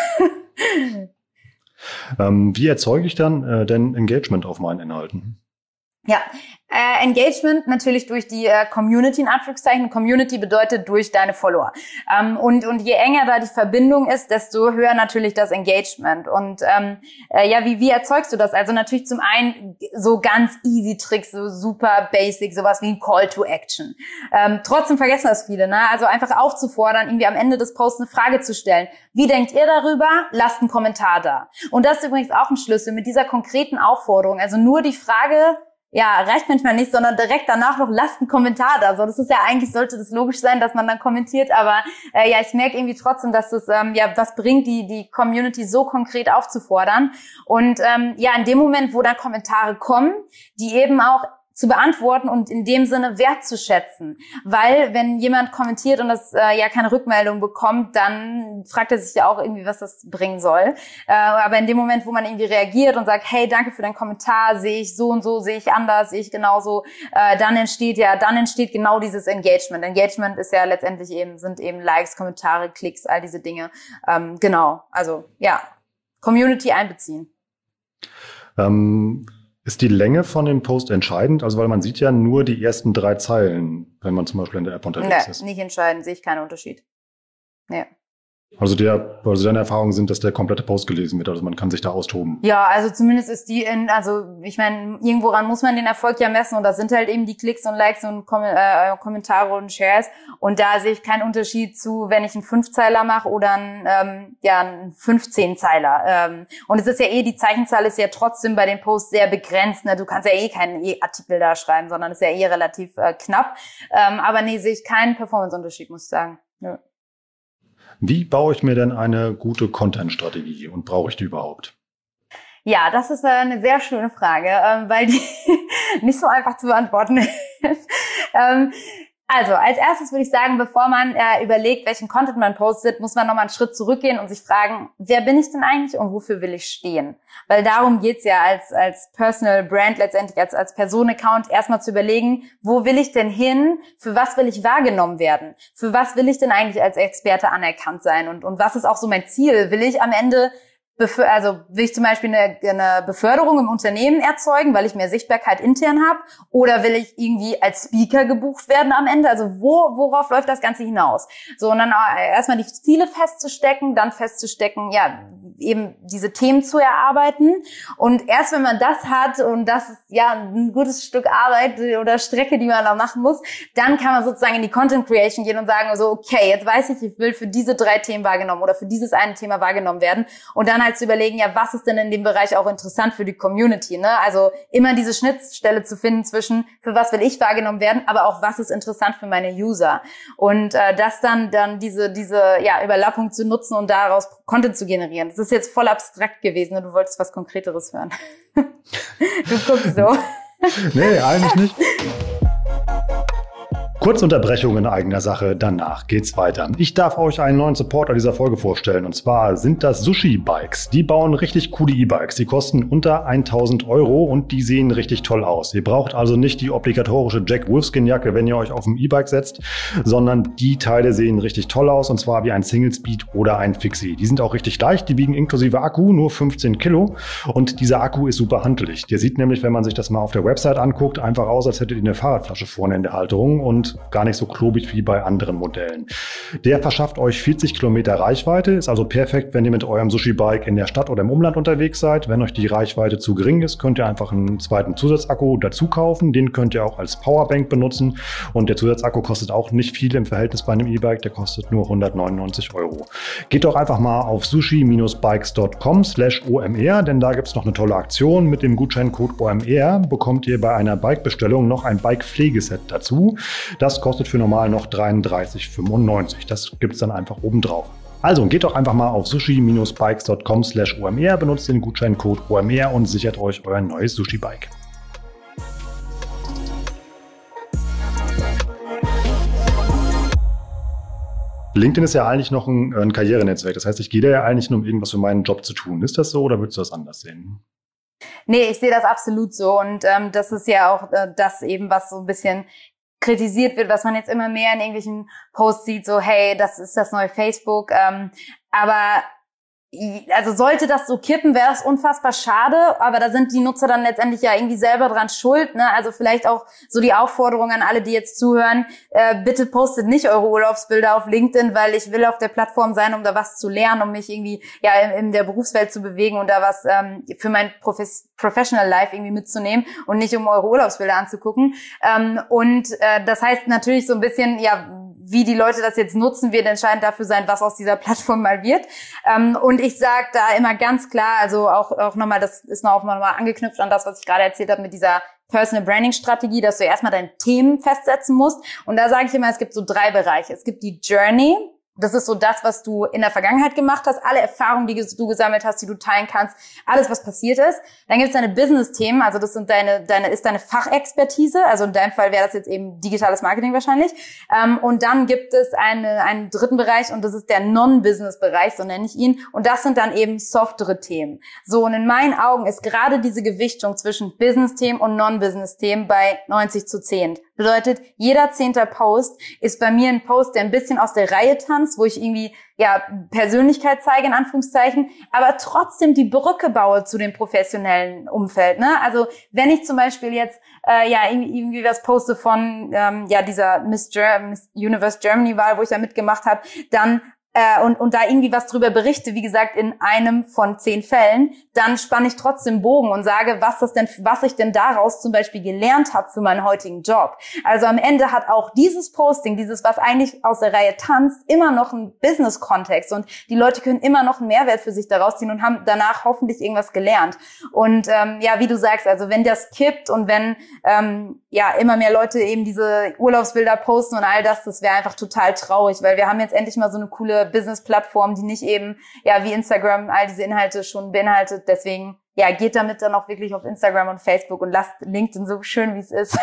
ähm, wie erzeuge ich dann äh, denn Engagement auf meinen Inhalten? Ja, äh, Engagement natürlich durch die äh, Community in Anführungszeichen. Community bedeutet durch deine Follower. Ähm, und und je enger da die Verbindung ist, desto höher natürlich das Engagement. Und ähm, äh, ja, wie wie erzeugst du das? Also natürlich zum einen so ganz easy Tricks, so super basic, sowas wie ein Call to Action. Ähm, trotzdem vergessen das viele, ne? Also einfach aufzufordern, irgendwie am Ende des Posts eine Frage zu stellen. Wie denkt ihr darüber? Lasst einen Kommentar da. Und das ist übrigens auch ein Schlüssel mit dieser konkreten Aufforderung. Also nur die Frage, ja, reicht manchmal nicht, sondern direkt danach noch lasst einen Kommentar da. So, das ist ja eigentlich, sollte das logisch sein, dass man dann kommentiert, aber äh, ja, ich merke irgendwie trotzdem, dass das ähm, ja was bringt, die die Community so konkret aufzufordern. Und ähm, ja, in dem Moment, wo dann Kommentare kommen, die eben auch zu beantworten und in dem Sinne wertzuschätzen. Weil wenn jemand kommentiert und das äh, ja keine Rückmeldung bekommt, dann fragt er sich ja auch irgendwie, was das bringen soll. Äh, aber in dem Moment, wo man irgendwie reagiert und sagt, hey, danke für deinen Kommentar, sehe ich so und so, sehe ich anders, sehe ich genauso, äh, dann entsteht ja, dann entsteht genau dieses Engagement. Engagement ist ja letztendlich eben, sind eben Likes, Kommentare, Klicks, all diese Dinge. Ähm, genau, also ja, Community einbeziehen. Ähm Ist die Länge von dem Post entscheidend? Also weil man sieht ja nur die ersten drei Zeilen, wenn man zum Beispiel in der App unterwegs nee, ist. Nicht entscheidend, sehe ich keinen Unterschied. Nee. Also, der, also deine Erfahrungen sind, dass der komplette Post gelesen wird, also man kann sich da austoben. Ja, also zumindest ist die in, also ich meine, irgendworan muss man den Erfolg ja messen und das sind halt eben die Klicks und Likes und Kom- äh, Kommentare und Shares und da sehe ich keinen Unterschied zu, wenn ich einen Fünfzeiler mache oder einen, ähm, ja, einen fünfzehn-Zeiler. Ähm, und es ist ja eh, die Zeichenzahl ist ja trotzdem bei den Posts sehr begrenzt, ne? Du kannst ja eh keinen eh Artikel da schreiben, sondern ist ja eh relativ äh, knapp. Ähm, aber nee, sehe ich keinen Performance-Unterschied, muss ich sagen. Ja. Wie baue ich mir denn eine gute Content-Strategie und brauche ich die überhaupt? Ja, das ist eine sehr schöne Frage, ähm, weil die nicht so einfach zu beantworten ist. ähm, also, als erstes würde ich sagen, bevor man äh, überlegt, welchen Content man postet, muss man nochmal einen Schritt zurückgehen und sich fragen, wer bin ich denn eigentlich und wofür will ich stehen? Weil darum geht's ja als als Personal Brand letztendlich, als als Person-Account, erstmal zu überlegen, wo will ich denn hin? Für was will ich wahrgenommen werden? Für was will ich denn eigentlich als Experte anerkannt sein? Und und was ist auch so mein Ziel? Will ich am Ende Beför- also will ich zum Beispiel eine, eine Beförderung im Unternehmen erzeugen, weil ich mehr Sichtbarkeit intern habe? Oder will ich irgendwie als Speaker gebucht werden am Ende? Also wo, worauf läuft das Ganze hinaus? So, und dann erstmal die Ziele festzustecken, dann festzustecken, ja, eben diese Themen zu erarbeiten. Und erst wenn man das hat, und das ist ja ein gutes Stück Arbeit oder Strecke, die man da machen muss, dann kann man sozusagen in die Content Creation gehen und sagen so, okay, jetzt weiß ich, ich will für diese drei Themen wahrgenommen oder für dieses eine Thema wahrgenommen werden. Und dann halt zu überlegen, ja, was ist denn in dem Bereich auch interessant für die Community, ne? Also immer diese Schnittstelle zu finden zwischen, für was will ich wahrgenommen werden, aber auch, was ist interessant für meine User. Und äh, das dann dann diese diese ja Überlappung zu nutzen und daraus Content zu generieren. Das ist jetzt voll abstrakt gewesen, ne? Du wolltest was Konkreteres hören. Du guckst so. Nee, eigentlich nicht. Kurze Unterbrechung in eigener Sache, danach geht's weiter. Ich darf euch einen neuen Supporter dieser Folge vorstellen und zwar sind das Sushi Bikes. Die bauen richtig coole E-Bikes. Die kosten unter tausend Euro und die sehen richtig toll aus. Ihr braucht also nicht die obligatorische Jack Wolfskin Jacke, wenn ihr euch auf ein E-Bike setzt, sondern die Teile sehen richtig toll aus und zwar wie ein Single Speed oder ein Fixie. Die sind auch richtig leicht, die wiegen inklusive Akku nur fünfzehn Kilo und dieser Akku ist super handlich. Der sieht nämlich, wenn man sich das mal auf der Website anguckt, einfach aus, als hättet ihr eine Fahrradflasche vorne in der Halterung und gar nicht so klobig wie bei anderen Modellen. Der verschafft euch vierzig Kilometer Reichweite, ist also perfekt, wenn ihr mit eurem Sushi-Bike in der Stadt oder im Umland unterwegs seid. Wenn euch die Reichweite zu gering ist, könnt ihr einfach einen zweiten Zusatzakku dazu kaufen. Den könnt ihr auch als Powerbank benutzen und der Zusatzakku kostet auch nicht viel im Verhältnis bei einem E-Bike, der kostet nur hundertneunundneunzig Euro. Geht doch einfach mal auf sushi-bikes dot com slash O M R, denn da gibt es noch eine tolle Aktion. Mit dem Gutscheincode O M R bekommt ihr bei einer Bike-Bestellung noch ein Bike-Pflegeset dazu. Das kostet für normal noch dreiunddreißig fünfundneunzig. Das gibt es dann einfach oben drauf. Also geht doch einfach mal auf sushi-bikes dot com slash O M R, benutzt den Gutscheincode O M R und sichert euch euer neues Sushi-Bike. LinkedIn ist ja eigentlich noch ein, ein Karrierenetzwerk. Das heißt, ich gehe da ja eigentlich nur, um irgendwas für meinen Job zu tun. Ist das so oder würdest du das anders sehen? Nee, ich sehe das absolut so. Und ähm, das ist ja auch äh, das eben, was so ein bisschen kritisiert wird, was man jetzt immer mehr in irgendwelchen Posts sieht, so hey, das ist das neue Facebook. Ähm, aber also sollte das so kippen, wäre das unfassbar schade, aber da sind die Nutzer dann letztendlich ja irgendwie selber dran schuld, ne? Also vielleicht auch so die Aufforderung an alle, die jetzt zuhören, äh, bitte postet nicht eure Urlaubsbilder auf LinkedIn, weil ich will auf der Plattform sein, um da was zu lernen, um mich irgendwie ja in, in der Berufswelt zu bewegen und da was ähm, für mein Profes- Professional Life irgendwie mitzunehmen und nicht um eure Urlaubsbilder anzugucken. Ähm, und äh, das heißt natürlich so ein bisschen, ja, wie die Leute das jetzt nutzen, wird entscheidend dafür sein, was aus dieser Plattform mal wird. Ähm, und ich sage da immer ganz klar, also auch auch nochmal, das ist noch mal angeknüpft an das, was ich gerade erzählt habe mit dieser Personal Branding Strategie, dass du erstmal deine Themen festsetzen musst. Und da sage ich immer, es gibt so drei Bereiche. Es gibt die Journey. Das ist so das, was du in der Vergangenheit gemacht hast, alle Erfahrungen, die du gesammelt hast, die du teilen kannst, alles, was passiert ist. Dann gibt es deine Business-Themen, also das sind deine, deine, ist deine Fachexpertise, also in deinem Fall wäre das jetzt eben digitales Marketing wahrscheinlich. Ähm, und dann gibt es eine, einen dritten Bereich und das ist der Non-Business-Bereich, so nenne ich ihn. Und das sind dann eben softere Themen. So, und in meinen Augen ist gerade diese Gewichtung zwischen Business-Themen und Non-Business-Themen bei neunzig zu zehn. Bedeutet, jeder zehnter Post ist bei mir ein Post, der ein bisschen aus der Reihe tanzt, wo ich irgendwie ja Persönlichkeit zeige, in Anführungszeichen, aber trotzdem die Brücke baue zu dem professionellen Umfeld. Ne? Also wenn ich zum Beispiel jetzt äh, ja irgendwie, irgendwie was poste von ähm, ja dieser Miss, Ger- Miss Universe Germany Wahl, wo ich da mitgemacht habe, dann äh, und, und da irgendwie was drüber berichte, wie gesagt, in einem von zehn Fällen, dann spanne ich trotzdem Bogen und sage, was das denn, was ich denn daraus zum Beispiel gelernt habe für meinen heutigen Job. Also am Ende hat auch dieses Posting, dieses, was eigentlich aus der Reihe tanzt, immer noch einen Business-Kontext und die Leute können immer noch einen Mehrwert für sich daraus ziehen und haben danach hoffentlich irgendwas gelernt. Und ähm, ja, wie du sagst, also wenn das kippt und wenn ähm, ja immer mehr Leute eben diese Urlaubsbilder posten und all das, das wäre einfach total traurig, weil wir haben jetzt endlich mal so eine coole Business-Plattform, die nicht eben ja wie Instagram all diese Inhalte schon beinhaltet. Deswegen ja, geht damit dann auch wirklich auf Instagram und Facebook und lasst LinkedIn so schön, wie es ist.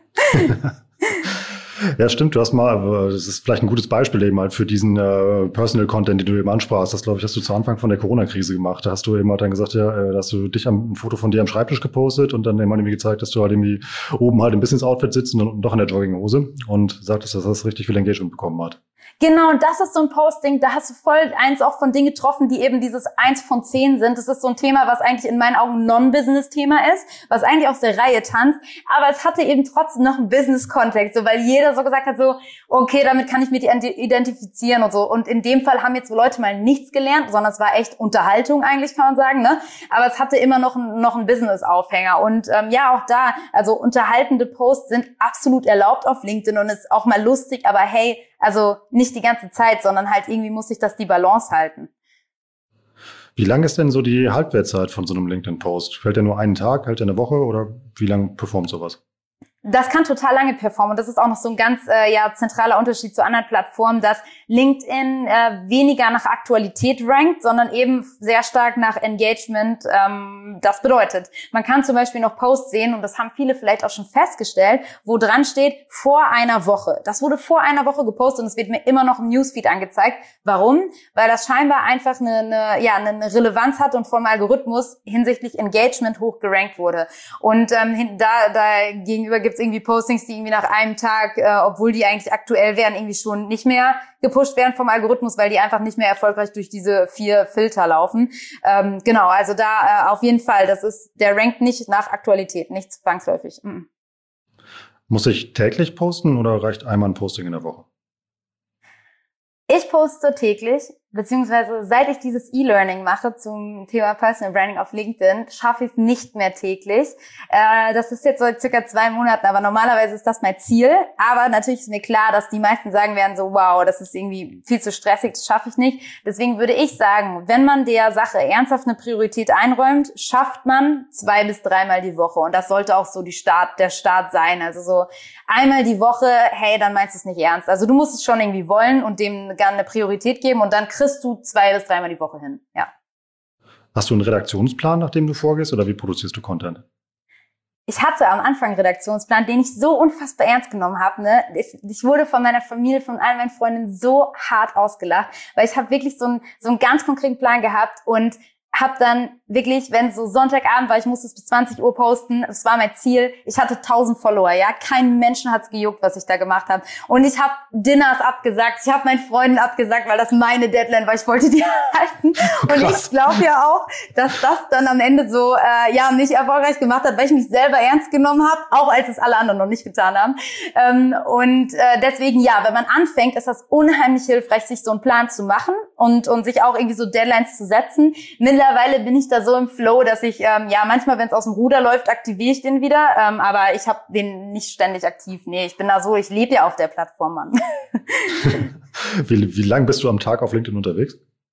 Ja, stimmt. Du hast mal, das ist vielleicht ein gutes Beispiel eben halt für diesen äh, Personal Content, den du eben ansprachst. Das, glaube ich, hast du zu Anfang von der Corona-Krise gemacht. Da hast du eben halt dann gesagt, ja, äh, hast du dich am, ein Foto von dir am Schreibtisch gepostet und dann eben halt irgendwie gezeigt, dass du halt irgendwie oben halt im Business-Outfit sitzt und, und doch in der Jogginghose und sagtest, dass das richtig viel Engagement bekommen hat. Genau, und das ist so ein Posting, da hast du voll eins auch von Dingen getroffen, die eben dieses eins von zehn sind. Das ist so ein Thema, was eigentlich in meinen Augen ein Non-Business-Thema ist, was eigentlich aus der Reihe tanzt, aber es hatte eben trotzdem noch einen Business-Kontext, so, weil jeder so gesagt hat, so, okay, damit kann ich mich identifizieren und so. Und in dem Fall haben jetzt Leute mal nichts gelernt, sondern es war echt Unterhaltung eigentlich, kann man sagen, ne? Aber es hatte immer noch ein, noch einen Business-Aufhänger. Und ähm, ja, auch da, also unterhaltende Posts sind absolut erlaubt auf LinkedIn und ist auch mal lustig, aber hey, also nicht die ganze Zeit, sondern halt irgendwie muss sich das die Balance halten. Wie lang ist denn so die Halbwertszeit von so einem LinkedIn-Post? Hält der nur einen Tag, hält der eine Woche oder wie lange performt sowas? Das kann total lange performen und das ist auch noch so ein ganz äh, ja zentraler Unterschied zu anderen Plattformen, dass LinkedIn äh, weniger nach Aktualität rankt, sondern eben sehr stark nach Engagement. Ähm, das bedeutet, man kann zum Beispiel noch Posts sehen und das haben viele vielleicht auch schon festgestellt, wo dran steht, vor einer Woche. Das wurde vor einer Woche gepostet und es wird mir immer noch im Newsfeed angezeigt. Warum? Weil das scheinbar einfach eine, eine, ja, eine Relevanz hat und vom Algorithmus hinsichtlich Engagement hoch gerankt wurde. Und ähm, da, da gegenüber gibt es irgendwie Postings, die irgendwie nach einem Tag, äh, obwohl die eigentlich aktuell wären, irgendwie schon nicht mehr gepusht werden vom Algorithmus, weil die einfach nicht mehr erfolgreich durch diese vier Filter laufen. Ähm, genau, also da äh, auf jeden Fall, das ist, der rankt nicht nach Aktualität, nicht zwangsläufig. Mhm. Muss ich täglich posten oder reicht einmal ein Posting in der Woche? Ich poste täglich, beziehungsweise seit ich dieses E-Learning mache zum Thema Personal Branding auf LinkedIn, schaffe ich es nicht mehr täglich. Äh, das ist jetzt so circa zwei Monaten, aber normalerweise ist das mein Ziel. Aber natürlich ist mir klar, dass die meisten sagen werden so, wow, das ist irgendwie viel zu stressig, das schaffe ich nicht. Deswegen würde ich sagen, wenn man der Sache ernsthaft eine Priorität einräumt, schafft man zwei bis dreimal die Woche. Und das sollte auch so die Start, der Start sein. Also so einmal die Woche, hey, dann meinst du es nicht ernst. Also du musst es schon irgendwie wollen und dem gerne eine Priorität geben und dann kriegst du zwei bis dreimal die Woche hin, ja. Hast du einen Redaktionsplan, nach dem du vorgehst, oder wie produzierst du Content? Ich hatte am Anfang einen Redaktionsplan, den ich so unfassbar ernst genommen habe. Ne? Ich, ich wurde von meiner Familie, von all meinen Freundinnen so hart ausgelacht, weil ich habe wirklich so einen, so einen ganz konkreten Plan gehabt und habe dann wirklich, wenn so Sonntagabend war, ich musste es bis zwanzig Uhr posten, das war mein Ziel. Ich hatte tausend Follower, ja, kein Menschen hat's gejuckt, was ich da gemacht habe. Und ich habe Dinners abgesagt, ich habe meinen Freunden abgesagt, weil das meine Deadline war, ich wollte die halten. Und Krass. Ich glaube ja auch, dass das dann am Ende so äh, ja mich erfolgreich gemacht hat, weil ich mich selber ernst genommen habe, auch als es alle anderen noch nicht getan haben. Ähm, und äh, deswegen ja, wenn man anfängt, ist das unheimlich hilfreich, sich so einen Plan zu machen und und sich auch irgendwie so Deadlines zu setzen. Mittlerweile bin ich da so im Flow, dass ich, ähm, ja, manchmal, wenn es aus dem Ruder läuft, aktiviere ich den wieder. Ähm, aber ich habe den nicht ständig aktiv. Nee, ich bin da so, ich lebe ja auf der Plattform, Mann. wie wie lang bist du am Tag auf LinkedIn unterwegs?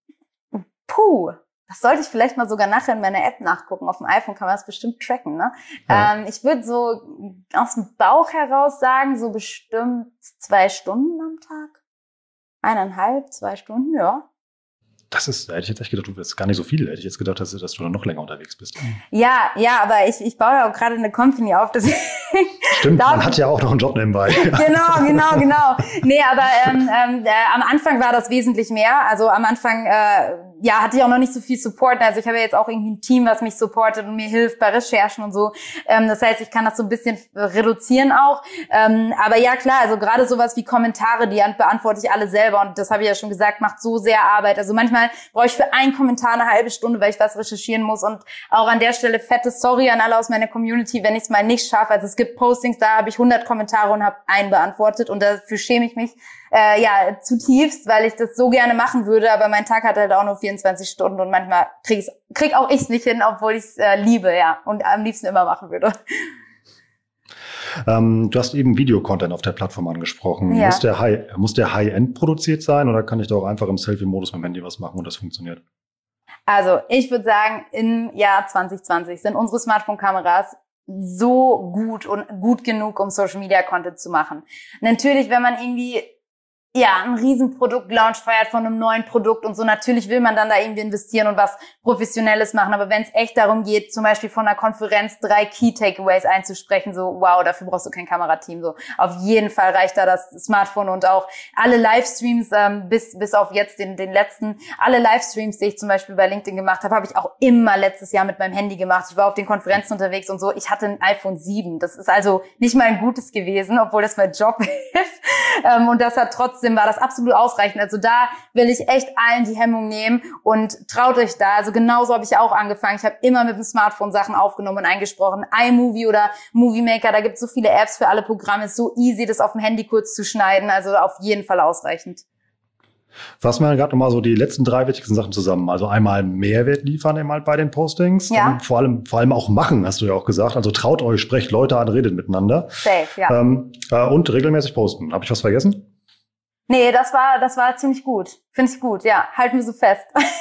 Puh, das sollte ich vielleicht mal sogar nachher in meiner App nachgucken. Auf dem iPhone kann man das bestimmt tracken, ne? Ja. Ähm, ich würde so aus dem Bauch heraus sagen, so bestimmt zwei Stunden am Tag. Eineinhalb, zwei Stunden, ja. Das ist, da hätte ich jetzt echt gedacht, du wirst gar nicht so viel. Hätte ich jetzt gedacht, dass, dass du dann noch länger unterwegs bist. Ja, ja, aber ich, ich baue ja auch gerade eine Company auf. Deswegen Stimmt, man hat ja auch noch einen Job nebenbei. Genau, genau, genau. Nee, aber ähm, ähm, äh, am Anfang war das wesentlich mehr. Also am Anfang, äh, ja, hatte ich auch noch nicht so viel Support. Also ich habe ja jetzt auch irgendwie ein Team, was mich supportet und mir hilft bei Recherchen und so. Ähm, das heißt, ich kann das so ein bisschen reduzieren auch. Ähm, aber ja, klar, also gerade sowas wie Kommentare, die beantworte ich alle selber. Und das habe ich ja schon gesagt, macht so sehr Arbeit. Also manchmal brauche ich für einen Kommentar eine halbe Stunde, weil ich was recherchieren muss. Und auch an der Stelle fette Sorry an alle aus meiner Community, wenn ich es mal nicht schaffe. Also es gibt Postings, da habe ich hundert Kommentare und habe einen beantwortet. Und dafür schäme ich mich Äh, ja, zutiefst, weil ich das so gerne machen würde, aber mein Tag hat halt auch nur vierundzwanzig Stunden und manchmal krieg, ich's, krieg auch ich es nicht hin, obwohl ich es äh, liebe, ja, und am liebsten immer machen würde. Ähm, du hast eben Videocontent auf der Plattform angesprochen. Ja. Muss der High, muss der High-End produziert sein oder kann ich da auch einfach im Selfie-Modus mit dem Handy was machen und das funktioniert? Also, ich würde sagen, im Jahr zwanzig zwanzig sind unsere Smartphone-Kameras so gut und gut genug, um Social-Media-Content zu machen. Natürlich, wenn man irgendwie ja, ein Riesenprodukt-Launch feiert von einem neuen Produkt und so. Natürlich will man dann da irgendwie investieren und was Professionelles machen. Aber wenn es echt darum geht, zum Beispiel von einer Konferenz drei Key-Takeaways einzusprechen, so wow, dafür brauchst du kein Kamerateam. So auf jeden Fall reicht da das Smartphone und auch alle Livestreams, ähm, bis bis auf jetzt den den letzten, alle Livestreams, die ich zum Beispiel bei LinkedIn gemacht habe, habe ich auch immer letztes Jahr mit meinem Handy gemacht. Ich war auf den Konferenzen unterwegs und so. Ich hatte ein iPhone sieben. Das ist also nicht mal ein gutes gewesen, obwohl das mein Job ist. Ähm, und das hat trotzdem war das absolut ausreichend. Also da will ich echt allen die Hemmung nehmen und traut euch da. Also genauso habe ich auch angefangen. Ich habe immer mit dem Smartphone Sachen aufgenommen und eingesprochen. iMovie oder Movie Maker, da gibt es so viele Apps für alle Programme. Ist so easy, das auf dem Handy kurz zu schneiden. Also auf jeden Fall ausreichend. Fassen wir gerade nochmal so die letzten drei wichtigsten Sachen zusammen. Also einmal Mehrwert liefern eben halt bei den Postings. Ja. Und vor allem, vor allem auch machen, hast du ja auch gesagt. Also traut euch, sprecht Leute an, redet miteinander. Safe, ja. Ähm, äh, und regelmäßig posten. Habe ich was vergessen? Nee, das war, das war ziemlich gut. Finde ich gut, ja. Halten wir so fest.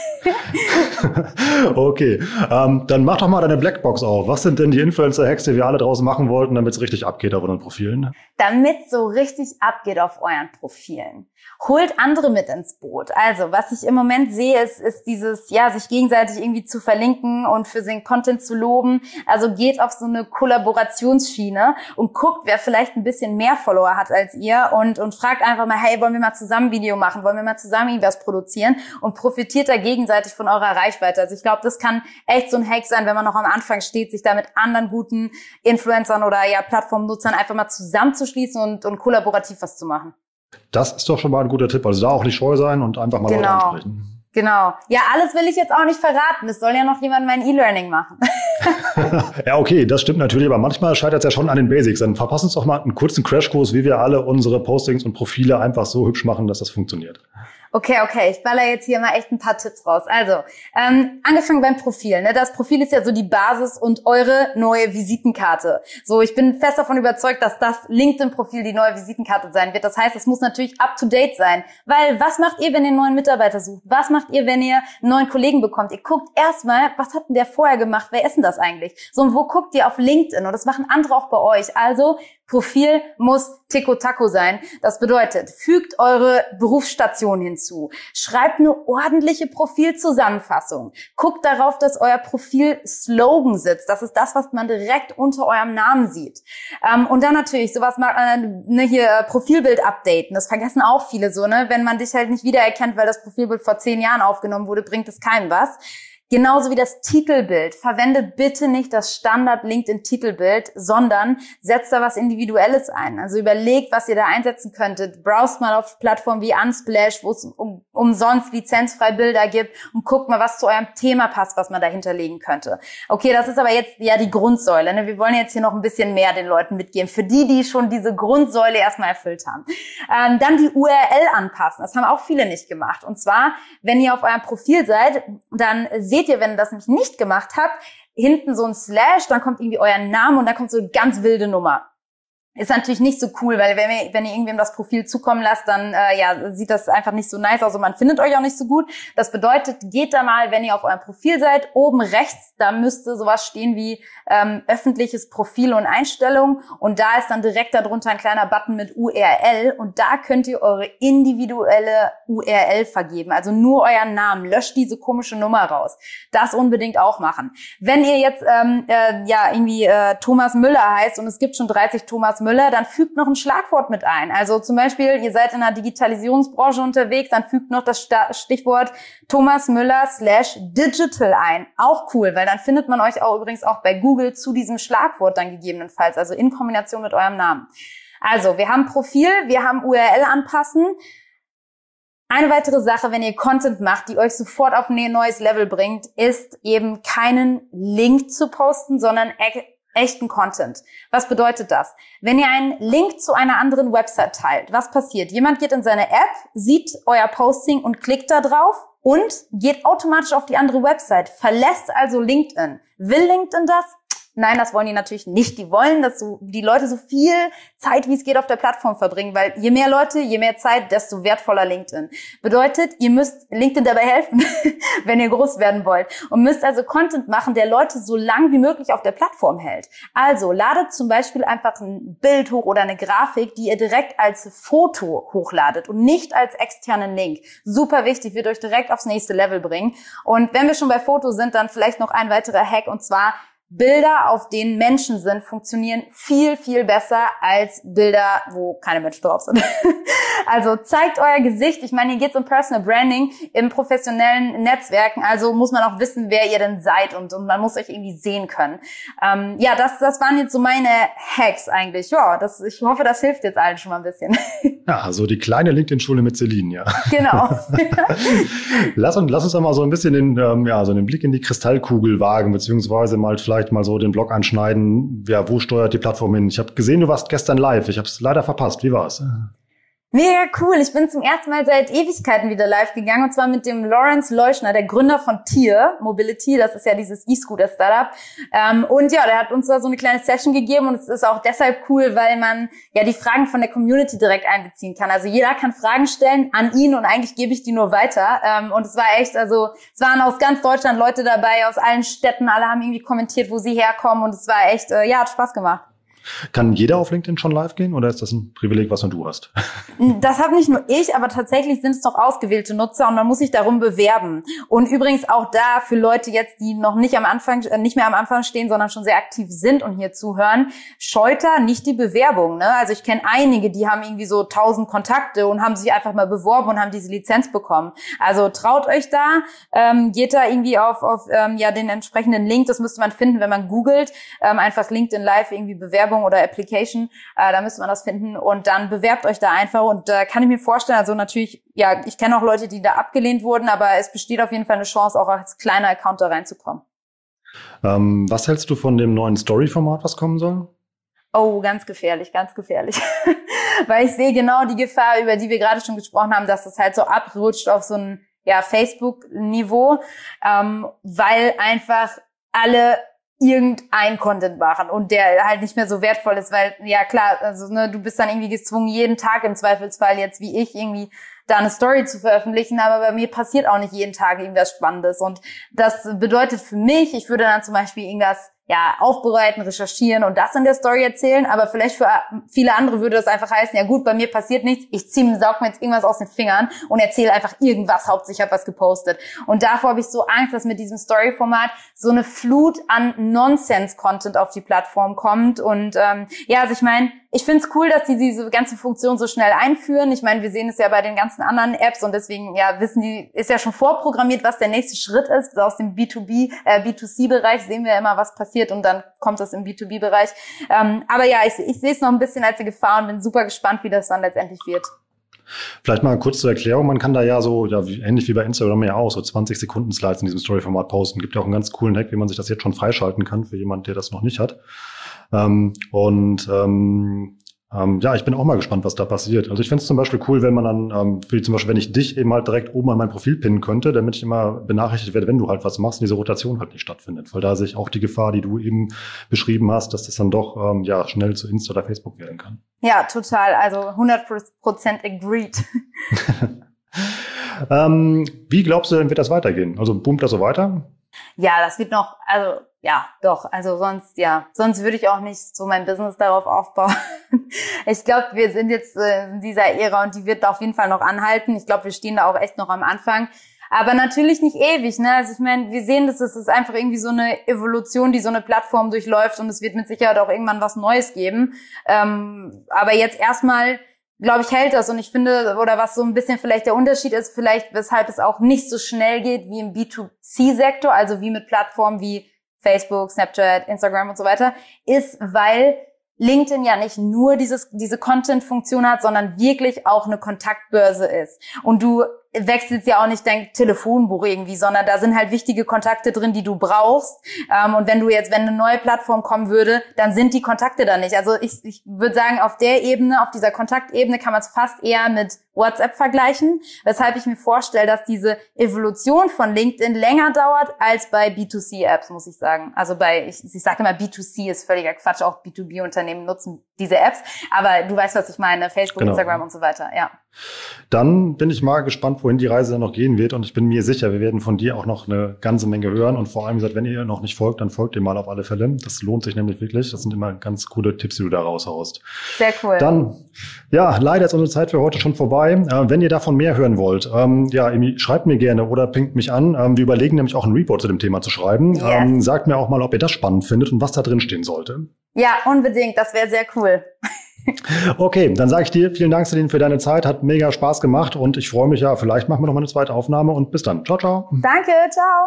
Okay, ähm, dann mach doch mal deine Blackbox auf. Was sind denn die Influencer-Hacks, die wir alle draußen machen wollten, damit es richtig abgeht auf unseren Profilen? Damit so richtig abgeht auf euren Profilen. Holt andere mit ins Boot. Also, was ich im Moment sehe, ist, ist dieses, ja, sich gegenseitig irgendwie zu verlinken und für den Content zu loben. Also geht auf so eine Kollaborationsschiene und guckt, wer vielleicht ein bisschen mehr Follower hat als ihr und, und fragt einfach mal, hey, wollen wir mal zusammen ein Video machen? Wollen wir mal zusammen irgendwas produzieren? Und profitiert da gegenseitig von eurer Reichweite. Also ich glaube, das kann echt so ein Hack sein, wenn man noch am Anfang steht, sich da mit anderen guten Influencern oder ja Plattformnutzern einfach mal zusammenzuschließen und, und kollaborativ was zu machen. Das ist doch schon mal ein guter Tipp. Also da auch nicht scheu sein und einfach mal Genau. Leute ansprechen. Genau. Ja, alles will ich jetzt auch nicht verraten. Es soll ja noch jemand mein E-Learning machen. Ja, okay, das stimmt natürlich, aber manchmal scheitert es ja schon an den Basics. Dann verpassen uns doch mal einen kurzen Crashkurs, wie wir alle unsere Postings und Profile einfach so hübsch machen, dass das funktioniert. Okay, okay, ich baller jetzt hier mal echt ein paar Tipps raus. Also, ähm, angefangen beim Profil. Ne? Das Profil ist ja so die Basis und eure neue Visitenkarte. So, ich bin fest davon überzeugt, dass das LinkedIn-Profil die neue Visitenkarte sein wird. Das heißt, es muss natürlich up-to-date sein. Weil, was macht ihr, wenn ihr einen neuen Mitarbeiter sucht? Was macht ihr, wenn ihr einen neuen Kollegen bekommt? Ihr guckt erstmal, was hat denn der vorher gemacht? Wer ist denn das eigentlich? So, und wo guckt ihr auf LinkedIn? Und das machen andere auch bei euch. Also, Profil muss Tico-Taco sein. Das bedeutet, fügt eure Berufsstation hinzu. Schreibt eine ordentliche Profilzusammenfassung. Guckt darauf, dass euer Profil-Slogan sitzt. Das ist das, was man direkt unter eurem Namen sieht. Ähm, und dann natürlich sowas mal, äh, ne, hier Profilbild updaten. Das vergessen auch viele so, ne? Wenn man dich halt nicht wiedererkennt, weil das Profilbild vor zehn Jahren aufgenommen wurde, bringt es keinem was. Genauso wie das Titelbild. Verwende bitte nicht das Standard-LinkedIn-Titelbild, sondern setzt da was Individuelles ein. Also überlegt, was ihr da einsetzen könntet. Browst mal auf Plattformen wie Unsplash, wo es um, umsonst lizenzfrei Bilder gibt und guckt mal, was zu eurem Thema passt, was man da hinterlegen könnte. Okay, das ist aber jetzt ja die Grundsäule. Ne? Wir wollen jetzt hier noch ein bisschen mehr den Leuten mitgeben. Für die, die schon diese Grundsäule erstmal erfüllt haben. Ähm, dann die U R L anpassen. Das haben auch viele nicht gemacht. Und zwar, wenn ihr auf eurem Profil seid, dann seht ihr, wenn ihr das nämlich nicht gemacht habt, hinten so ein Slash, dann kommt irgendwie euer Name und dann kommt so eine ganz wilde Nummer. Ist natürlich nicht so cool, weil wenn ihr, wenn ihr irgendwem das Profil zukommen lasst, dann äh, ja sieht das einfach nicht so nice aus und man findet euch auch nicht so gut. Das bedeutet, geht da mal, wenn ihr auf eurem Profil seid, oben rechts, da müsste sowas stehen wie ähm, öffentliches Profil und Einstellungen und da ist dann direkt darunter ein kleiner Button mit U R L und da könnt ihr eure individuelle U R L vergeben, also nur euren Namen. Löscht diese komische Nummer raus. Das unbedingt auch machen. Wenn ihr jetzt ähm, äh, ja irgendwie äh, Thomas Müller heißt und es gibt schon dreißig Thomas Müller, dann fügt noch ein Schlagwort mit ein. Also zum Beispiel, ihr seid in der Digitalisierungsbranche unterwegs, dann fügt noch das Stichwort Thomas Müller slash digital ein. Auch cool, weil dann findet man euch auch übrigens auch bei Google zu diesem Schlagwort dann gegebenenfalls, also in Kombination mit eurem Namen. Also, wir haben Profil, wir haben U R L anpassen. Eine weitere Sache, wenn ihr Content macht, die euch sofort auf ein neues Level bringt, ist eben keinen Link zu posten, sondern e- echten Content. Was bedeutet das? Wenn ihr einen Link zu einer anderen Website teilt, was passiert? Jemand geht in seine App, sieht euer Posting und klickt da drauf und geht automatisch auf die andere Website, verlässt also LinkedIn. Will LinkedIn das? Nein, das wollen die natürlich nicht. Die wollen, dass so die Leute so viel Zeit, wie es geht, auf der Plattform verbringen, weil je mehr Leute, je mehr Zeit, desto wertvoller LinkedIn. Bedeutet, ihr müsst LinkedIn dabei helfen, wenn ihr groß werden wollt, und müsst also Content machen, der Leute so lang wie möglich auf der Plattform hält. Also ladet zum Beispiel einfach ein Bild hoch oder eine Grafik, die ihr direkt als Foto hochladet und nicht als externen Link. Super wichtig, wird euch direkt aufs nächste Level bringen. Und wenn wir schon bei Fotos sind, dann vielleicht noch ein weiterer Hack, und zwar: Bilder, auf denen Menschen sind, funktionieren viel, viel besser als Bilder, wo keine Menschen drauf sind. Also zeigt euer Gesicht. Ich meine, hier geht es um Personal Branding im professionellen Netzwerken. Also muss man auch wissen, wer ihr denn seid, und, und man muss euch irgendwie sehen können. Ähm, ja, das, das waren jetzt so meine Hacks eigentlich. Ja, das, ich hoffe, das hilft jetzt allen schon mal ein bisschen. Ja, also die kleine LinkedIn-Schule mit Celine, ja. Genau. lass, uns, lass uns mal so ein bisschen den, ähm, ja, so einen Blick in die Kristallkugel wagen, beziehungsweise mal vielleicht mal so den Blog anschneiden. Ja, wo steuert die Plattform hin? Ich habe gesehen, du warst gestern live. Ich habe es leider verpasst. Wie war's? Mega cool. Ich bin zum ersten Mal seit Ewigkeiten wieder live gegangen, und zwar mit dem Lawrence Leuschner, der Gründer von Tier Mobility. Das ist ja dieses E-Scooter-Startup. Ähm, und ja, der hat uns da so eine kleine Session gegeben, und es ist auch deshalb cool, weil man ja die Fragen von der Community direkt einbeziehen kann. Also jeder kann Fragen stellen an ihn, und eigentlich gebe ich die nur weiter. Ähm, und es war echt, also es waren aus ganz Deutschland Leute dabei, aus allen Städten. Alle haben irgendwie kommentiert, wo sie herkommen, und es war echt, äh, ja, hat Spaß gemacht. Kann jeder auf LinkedIn schon live gehen, oder ist das ein Privileg, was nur du hast? Das habe nicht nur ich, aber tatsächlich sind es doch ausgewählte Nutzer, und man muss sich darum bewerben. Und übrigens auch da für Leute jetzt, die noch nicht am Anfang, äh, nicht mehr am Anfang stehen, sondern schon sehr aktiv sind und hier zuhören: scheut da nicht die Bewerbung, ne? Also ich kenne einige, die haben irgendwie so tausend Kontakte und haben sich einfach mal beworben und haben diese Lizenz bekommen. Also traut euch da, ähm, geht da irgendwie auf, auf ähm, ja den entsprechenden Link, das müsste man finden, wenn man googelt, ähm, einfach LinkedIn Live irgendwie Bewerbung oder Application, äh, da müsste man das finden, und dann bewerbt euch da einfach. Und da äh, kann ich mir vorstellen, also natürlich, ja, ich kenne auch Leute, die da abgelehnt wurden, aber es besteht auf jeden Fall eine Chance, auch als kleiner Account da reinzukommen. Ähm, was hältst du von dem neuen Story-Format, was kommen soll? Oh, ganz gefährlich, ganz gefährlich. Weil ich sehe genau die Gefahr, über die wir gerade schon gesprochen haben, dass das halt so abrutscht auf so ein, ja, Facebook-Niveau, ähm, weil einfach alle irgendein Content machen und der halt nicht mehr so wertvoll ist, weil, ja klar, also ne, du bist dann irgendwie gezwungen, jeden Tag im Zweifelsfall jetzt wie ich irgendwie da eine Story zu veröffentlichen, aber bei mir passiert auch nicht jeden Tag irgendwas Spannendes, und das bedeutet für mich, ich würde dann zum Beispiel irgendwas ja aufbereiten, recherchieren und das in der Story erzählen, aber vielleicht für viele andere würde das einfach heißen, ja gut, bei mir passiert nichts, ich ziehe, saug mir jetzt irgendwas aus den Fingern und erzähle einfach irgendwas, hauptsächlich ich habe was gepostet. Und davor habe ich so Angst, dass mit diesem Story-Format so eine Flut an Nonsense-Content auf die Plattform kommt. Und ähm, ja, also ich meine, ich finde es cool, dass die diese ganze Funktion so schnell einführen. Ich meine, wir sehen es ja bei den ganzen anderen Apps, und deswegen ja wissen die, ist ja schon vorprogrammiert, was der nächste Schritt ist. Aus dem B zwei B, äh, B zwei C-Bereich sehen wir immer, was passiert, und dann kommt das im B zwei B-Bereich. Ähm, aber ja, ich, ich sehe es noch ein bisschen als eine Gefahr und bin super gespannt, wie das dann letztendlich wird. Vielleicht mal kurz zur Erklärung. Man kann da ja so, ja, wie, ähnlich wie bei Instagram ja auch, so zwanzig Sekunden Slides in diesem Story-Format posten. Gibt ja auch einen ganz coolen Hack, wie man sich das jetzt schon freischalten kann für jemanden, der das noch nicht hat. Ähm, und ähm, ähm, ja, ich bin auch mal gespannt, was da passiert. Also ich finde es zum Beispiel cool, wenn man dann, ähm, wie zum Beispiel, wenn ich dich eben halt direkt oben an mein Profil pinnen könnte, damit ich immer benachrichtigt werde, wenn du halt was machst und diese Rotation halt nicht stattfindet. Weil da sehe ich auch die Gefahr, die du eben beschrieben hast, dass das dann doch ähm, ja schnell zu Insta oder Facebook werden kann. Ja, total. Also hundert Prozent agreed. ähm, wie glaubst du denn, wird das weitergehen? Also boomt das so weiter? Ja, das wird noch, also ja, doch, also sonst, ja, sonst würde ich auch nicht so mein Business darauf aufbauen. Ich glaube, wir sind jetzt äh, in dieser Ära, und die wird auf jeden Fall noch anhalten. Ich glaube, wir stehen da auch echt noch am Anfang. Aber natürlich nicht ewig, ne? Also ich meine, wir sehen, dass es ist einfach irgendwie so eine Evolution, die so eine Plattform durchläuft und es wird mit Sicherheit auch irgendwann was Neues geben. Ähm, aber jetzt erstmal, glaube ich, hält das und ich finde, oder was so ein bisschen vielleicht der Unterschied ist, vielleicht weshalb es auch nicht so schnell geht wie im B zwei C-Sektor, also wie mit Plattformen wie Facebook, Snapchat, Instagram und so weiter, ist, weil LinkedIn ja nicht nur dieses diese Content-Funktion hat, sondern wirklich auch eine Kontaktbörse ist. Und du wechselst ja auch nicht dein Telefonbuch irgendwie, sondern da sind halt wichtige Kontakte drin, die du brauchst. Ähm, und wenn du jetzt, wenn eine neue Plattform kommen würde, dann sind die Kontakte da nicht. Also ich, ich würde sagen, auf der Ebene, auf dieser Kontaktebene kann man es fast eher mit WhatsApp vergleichen, weshalb ich mir vorstelle, dass diese Evolution von LinkedIn länger dauert als bei B zwei C-Apps, muss ich sagen. Also bei, ich, ich sage immer, B zwei C ist völliger Quatsch, auch B zwei B-Unternehmen nutzen diese Apps, aber du weißt, was ich meine, Facebook, genau. Instagram und so weiter, ja. Dann bin ich mal gespannt, wohin die Reise dann noch gehen wird und ich bin mir sicher, wir werden von dir auch noch eine ganze Menge hören und vor allem gesagt, wenn ihr noch nicht folgt, dann folgt ihr mal auf alle Fälle. Das lohnt sich nämlich wirklich. Das sind immer ganz coole Tipps, die du da raushaust. Sehr cool. Dann, ja, leider ist unsere Zeit für heute schon vorbei. Äh, wenn ihr davon mehr hören wollt, ähm, ja, schreibt mir gerne oder pinkt mich an. Ähm, wir überlegen nämlich auch einen Report zu dem Thema zu schreiben. Yes. Ähm, sagt mir auch mal, ob ihr das spannend findet und was da drin stehen sollte. Ja, unbedingt. Das wäre sehr cool. Okay, dann sage ich dir vielen Dank, Celine, für deine Zeit. Hat mega Spaß gemacht und ich freue mich ja, vielleicht machen wir noch mal eine zweite Aufnahme und bis dann. Ciao, ciao. Danke, ciao.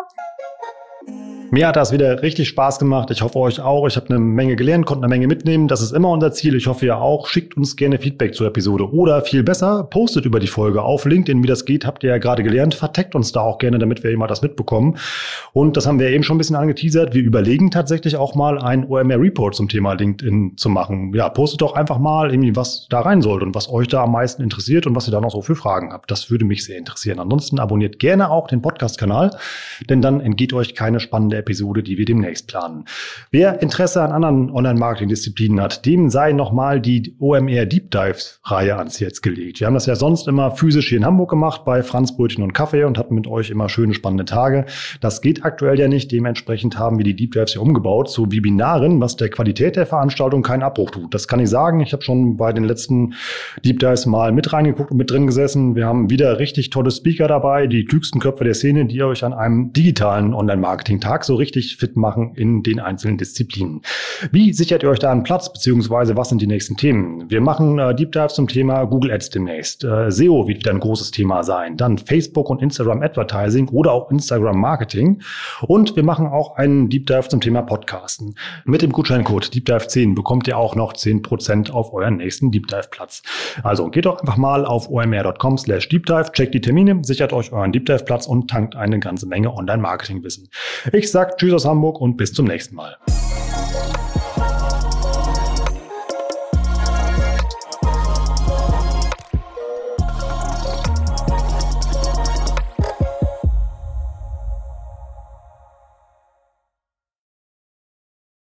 Mir hat das wieder richtig Spaß gemacht. Ich hoffe, euch auch. Ich habe eine Menge gelernt, konnte eine Menge mitnehmen. Das ist immer unser Ziel. Ich hoffe, ihr auch. Schickt uns gerne Feedback zur Episode. Oder viel besser, postet über die Folge auf LinkedIn. Wie das geht, habt ihr ja gerade gelernt. Verteckt uns da auch gerne, damit wir immer das mitbekommen. Und das haben wir eben schon ein bisschen angeteasert. Wir überlegen tatsächlich auch mal einen O M R-Report zum Thema LinkedIn zu machen. Ja, postet doch einfach mal irgendwie, was da rein sollte und was euch da am meisten interessiert und was ihr da noch so für Fragen habt. Das würde mich sehr interessieren. Ansonsten abonniert gerne auch den Podcast-Kanal, denn dann entgeht euch keine spannende Episode, die wir demnächst planen. Wer Interesse an anderen Online-Marketing-Disziplinen hat, dem sei nochmal die O M R Deep Dive-Reihe ans Herz gelegt. Wir haben das ja sonst immer physisch hier in Hamburg gemacht bei Franz Brötchen und Kaffee und hatten mit euch immer schöne, spannende Tage. Das geht aktuell ja nicht. Dementsprechend haben wir die Deep Dives hier umgebaut zu Webinaren, was der Qualität der Veranstaltung keinen Abbruch tut. Das kann ich sagen. Ich habe schon bei den letzten Deep Dives mal mit reingeguckt und mit drin gesessen. Wir haben wieder richtig tolle Speaker dabei, die klügsten Köpfe der Szene, die euch an einem digitalen Online-Marketing-Tag so richtig fit machen in den einzelnen Disziplinen. Wie sichert ihr euch da einen Platz, beziehungsweise was sind die nächsten Themen? Wir machen äh, Deep Dives zum Thema Google Ads demnächst. Äh, S E O wird wieder ein großes Thema sein. Dann Facebook und Instagram Advertising oder auch Instagram Marketing. Und wir machen auch einen Deep Dive zum Thema Podcasten. Mit dem Gutscheincode Deep Dive zehn bekommt ihr auch noch zehn Prozent auf euren nächsten Deep Dive Platz. Also geht doch einfach mal auf omr.com slash Deep Dive, checkt die Termine, sichert euch euren Deep Dive Platz und tankt eine ganze Menge Online-Marketing-Wissen. Ich sag Tschüss aus Hamburg und bis zum nächsten Mal.